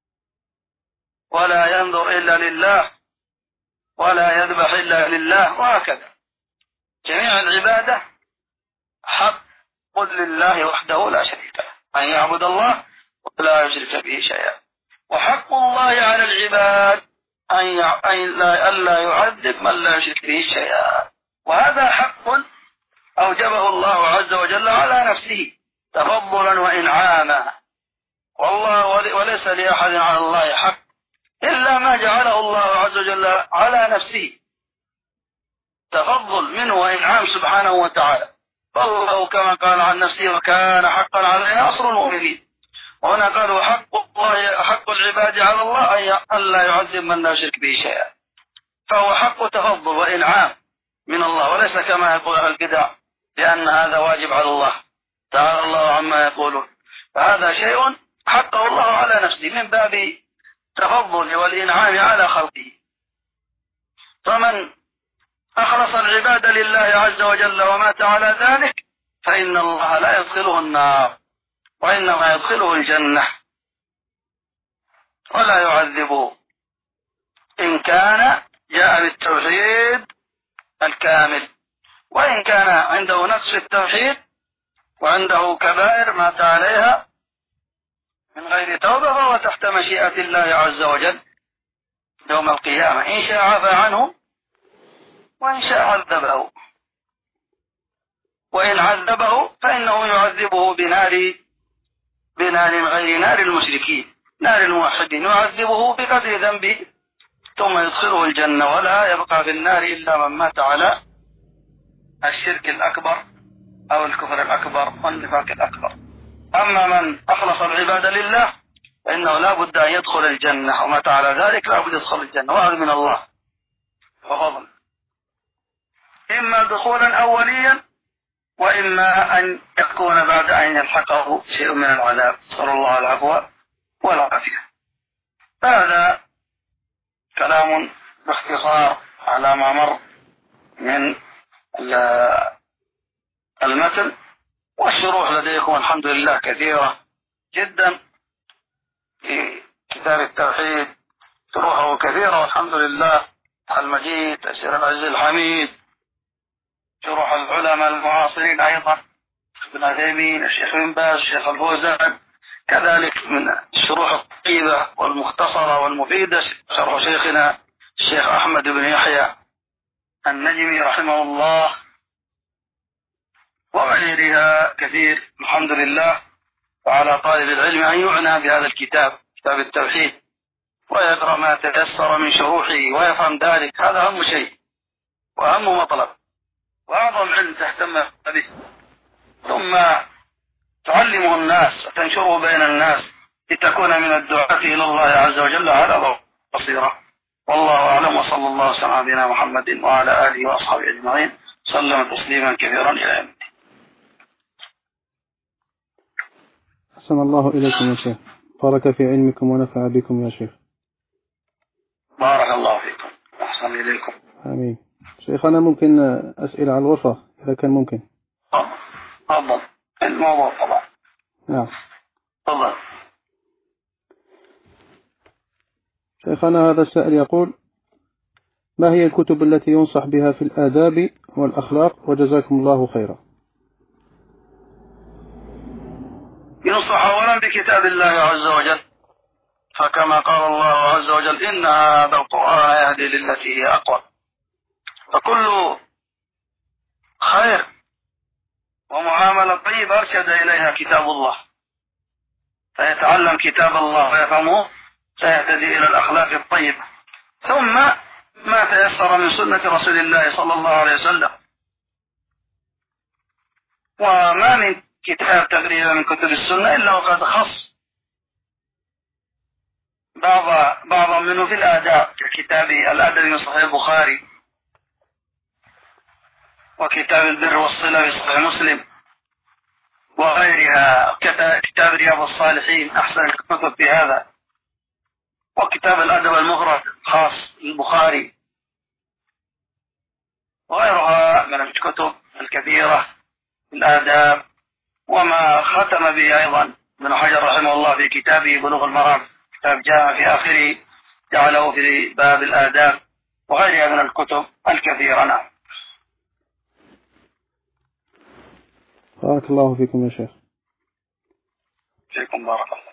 Speaker 2: ولا ينظر إلا لله، ولا يذبح إلا لله، وهكذا. جميع العبادة حق لله وحده لا شريك له، أن يعبد الله ولا يشرك به شيئا. وحق الله على العباد أن لا يعذب من لا يشرك به شيئا، وهذا حق أوجبه الله عز وجل على نفسه تفضلا وإنعاما، والله وليس لأحد على الله حق إلا ما جعله الله عز وجل على نفسه تفضل منه وإنعام سبحانه وتعالى. فالله كما قال عن نفسه: وكان حقا علينا نصر المؤمنين. وهنا قالوا: حق العباد على الله أن لا يعذب من لا يشرك به شيئا، فهو حق تفضل وإنعام من الله، وليس كما يقول أهل البدع لأن هذا واجب على الله، تعالى الله عما يقولون. فهذا شيء حقه الله على نفسه من باب التفضل والإنعام على خلقه. فمن أخلص العبادة لله عز وجل ومات على ذلك فإن الله لا يدخله النار، وإنما يدخله الجنة، ولا يعذبه إن كان جاء بالتوحيد الكامل. وإن كان عنده نقص في التوحيد وعنده كبائر مات عليها من غير توبة فهو تحت مشيئة الله عز وجل يوم القيامة، إن شاء عفى عنه وإن شاء عذبه. وإن عذبه فإنه يعذبه بنار غير نار المشركين، نار الموحدين، يعذبه بقدر ذنبه ثم يدخله الجنة، ولا يبقى في النار إلا من مات على الشرك الأكبر أو الكفر الأكبر والنفاق الأكبر. أما من أخلص العبادة لله فإنه لا بد أن يدخل الجنة، ومات على ذلك لا بد يدخل الجنة، وهذا من الله وفضل، إما دخولا أوليا وإما أن يكون بعد أن يلحقه شيء من العذاب، صلى الله العفو والعافية. هذا كلام باختصار على ما مر من المتن، والشروح لديكم الحمد لله كثيرة جدا في كتاب التوحيد، شروحه كثيرة والحمد لله، المجيد، تفسير العزيز الحميد، شروح العلماء المعاصرين أيضا، ابن عثيمين، الشيخ بن باز، الشيخ الفوزان، كذلك من الشروح الطيبة والمختصرة والمفيدة شرح شيخنا الشيخ أحمد بن يحيى النجمي رحمه الله، وغيرها كثير الحمد لله. وعلى طالب العلم أن يعنى بهذا الكتاب، كتاب التوحيد، ويقرأ ما تيسر من شروحه ويفهم ذلك، هذا أهم شيء وأهم مطلب وأعظم علم تهتم به، ثم تعلمه الناس وتنشره بين الناس لتكون من الدعاة إلى الله عز وجل على بصيرة. والله أعلم، وصلى الله وسلم على نبينا محمد وعلى آله وأصحابه أجمعين، سلم تسليما كثيرا إلى يوم الدين.
Speaker 1: أحسن الله إليكم يا شيخ، بارك في علمكم ونفع بكم يا شيخ.
Speaker 2: بارك الله فيكم، أحسن إليكم.
Speaker 1: آمين. شيخ أنا ممكن أسئلة على الغرفة إذا كان ممكن؟
Speaker 2: تفضل، الموضوع طبعا.
Speaker 1: نعم
Speaker 2: تفضل.
Speaker 1: شيخنا هذا السائل يقول: ما هي الكتب التي ينصح بها في الآداب والأخلاق، وجزاكم الله خيرا؟
Speaker 2: ينصح أولا بكتاب الله عز وجل، فكما قال الله عز وجل: إن هذا القرآن يهدي للتي هي أقوى. فكل خير ومعاملة طيبة أرشد إليها كتاب الله، فيتعلم كتاب الله ويفهمه سيهتدي إلى الأخلاق الطيبة، ثم ما تيسر من سنة رسول الله صلى الله عليه وسلم. وما من كتاب تقريبا من كتب السنة إلا وقد خص بعضا منه في الآداب، ككتاب الأدب من صحيح البخاري، وكتاب البر والصلة في صحيح مسلم، وغيرها، كتاب رياض الصالحين أحسن الكتب في هذا، وكتاب الأدب المفرد خاص البخاري، وغيرها من الكتب الكبيرة في الآداب، وما ختم به أيضا ابن حجر رحمه الله في كتابه بلوغ المرام، كتاب جاء في آخره جعله في باب الآداب، وغيرها من الكتب الكثيرة. نعم.
Speaker 1: بارك الله فيكم يا شيخ.
Speaker 2: فيكم بارك الله.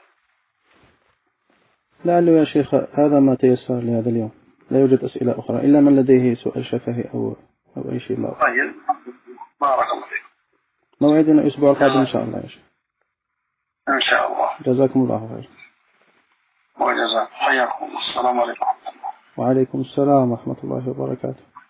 Speaker 1: لعله يا شيخ هذا ما تيسر لهذا اليوم، لا يوجد أسئلة أخرى إلا من لديه سؤال شفهي أو أي شيء. لا.
Speaker 2: طيب، بارك الله فيكم.
Speaker 1: موعدنا الأسبوع القادم إن شاء الله يا شيخ.
Speaker 2: إن شاء الله.
Speaker 1: جزاكم الله خير.
Speaker 2: وجزاكم. حياكم الله. السلام عليكم.
Speaker 1: وعليكم السلام ورحمة الله وبركاته.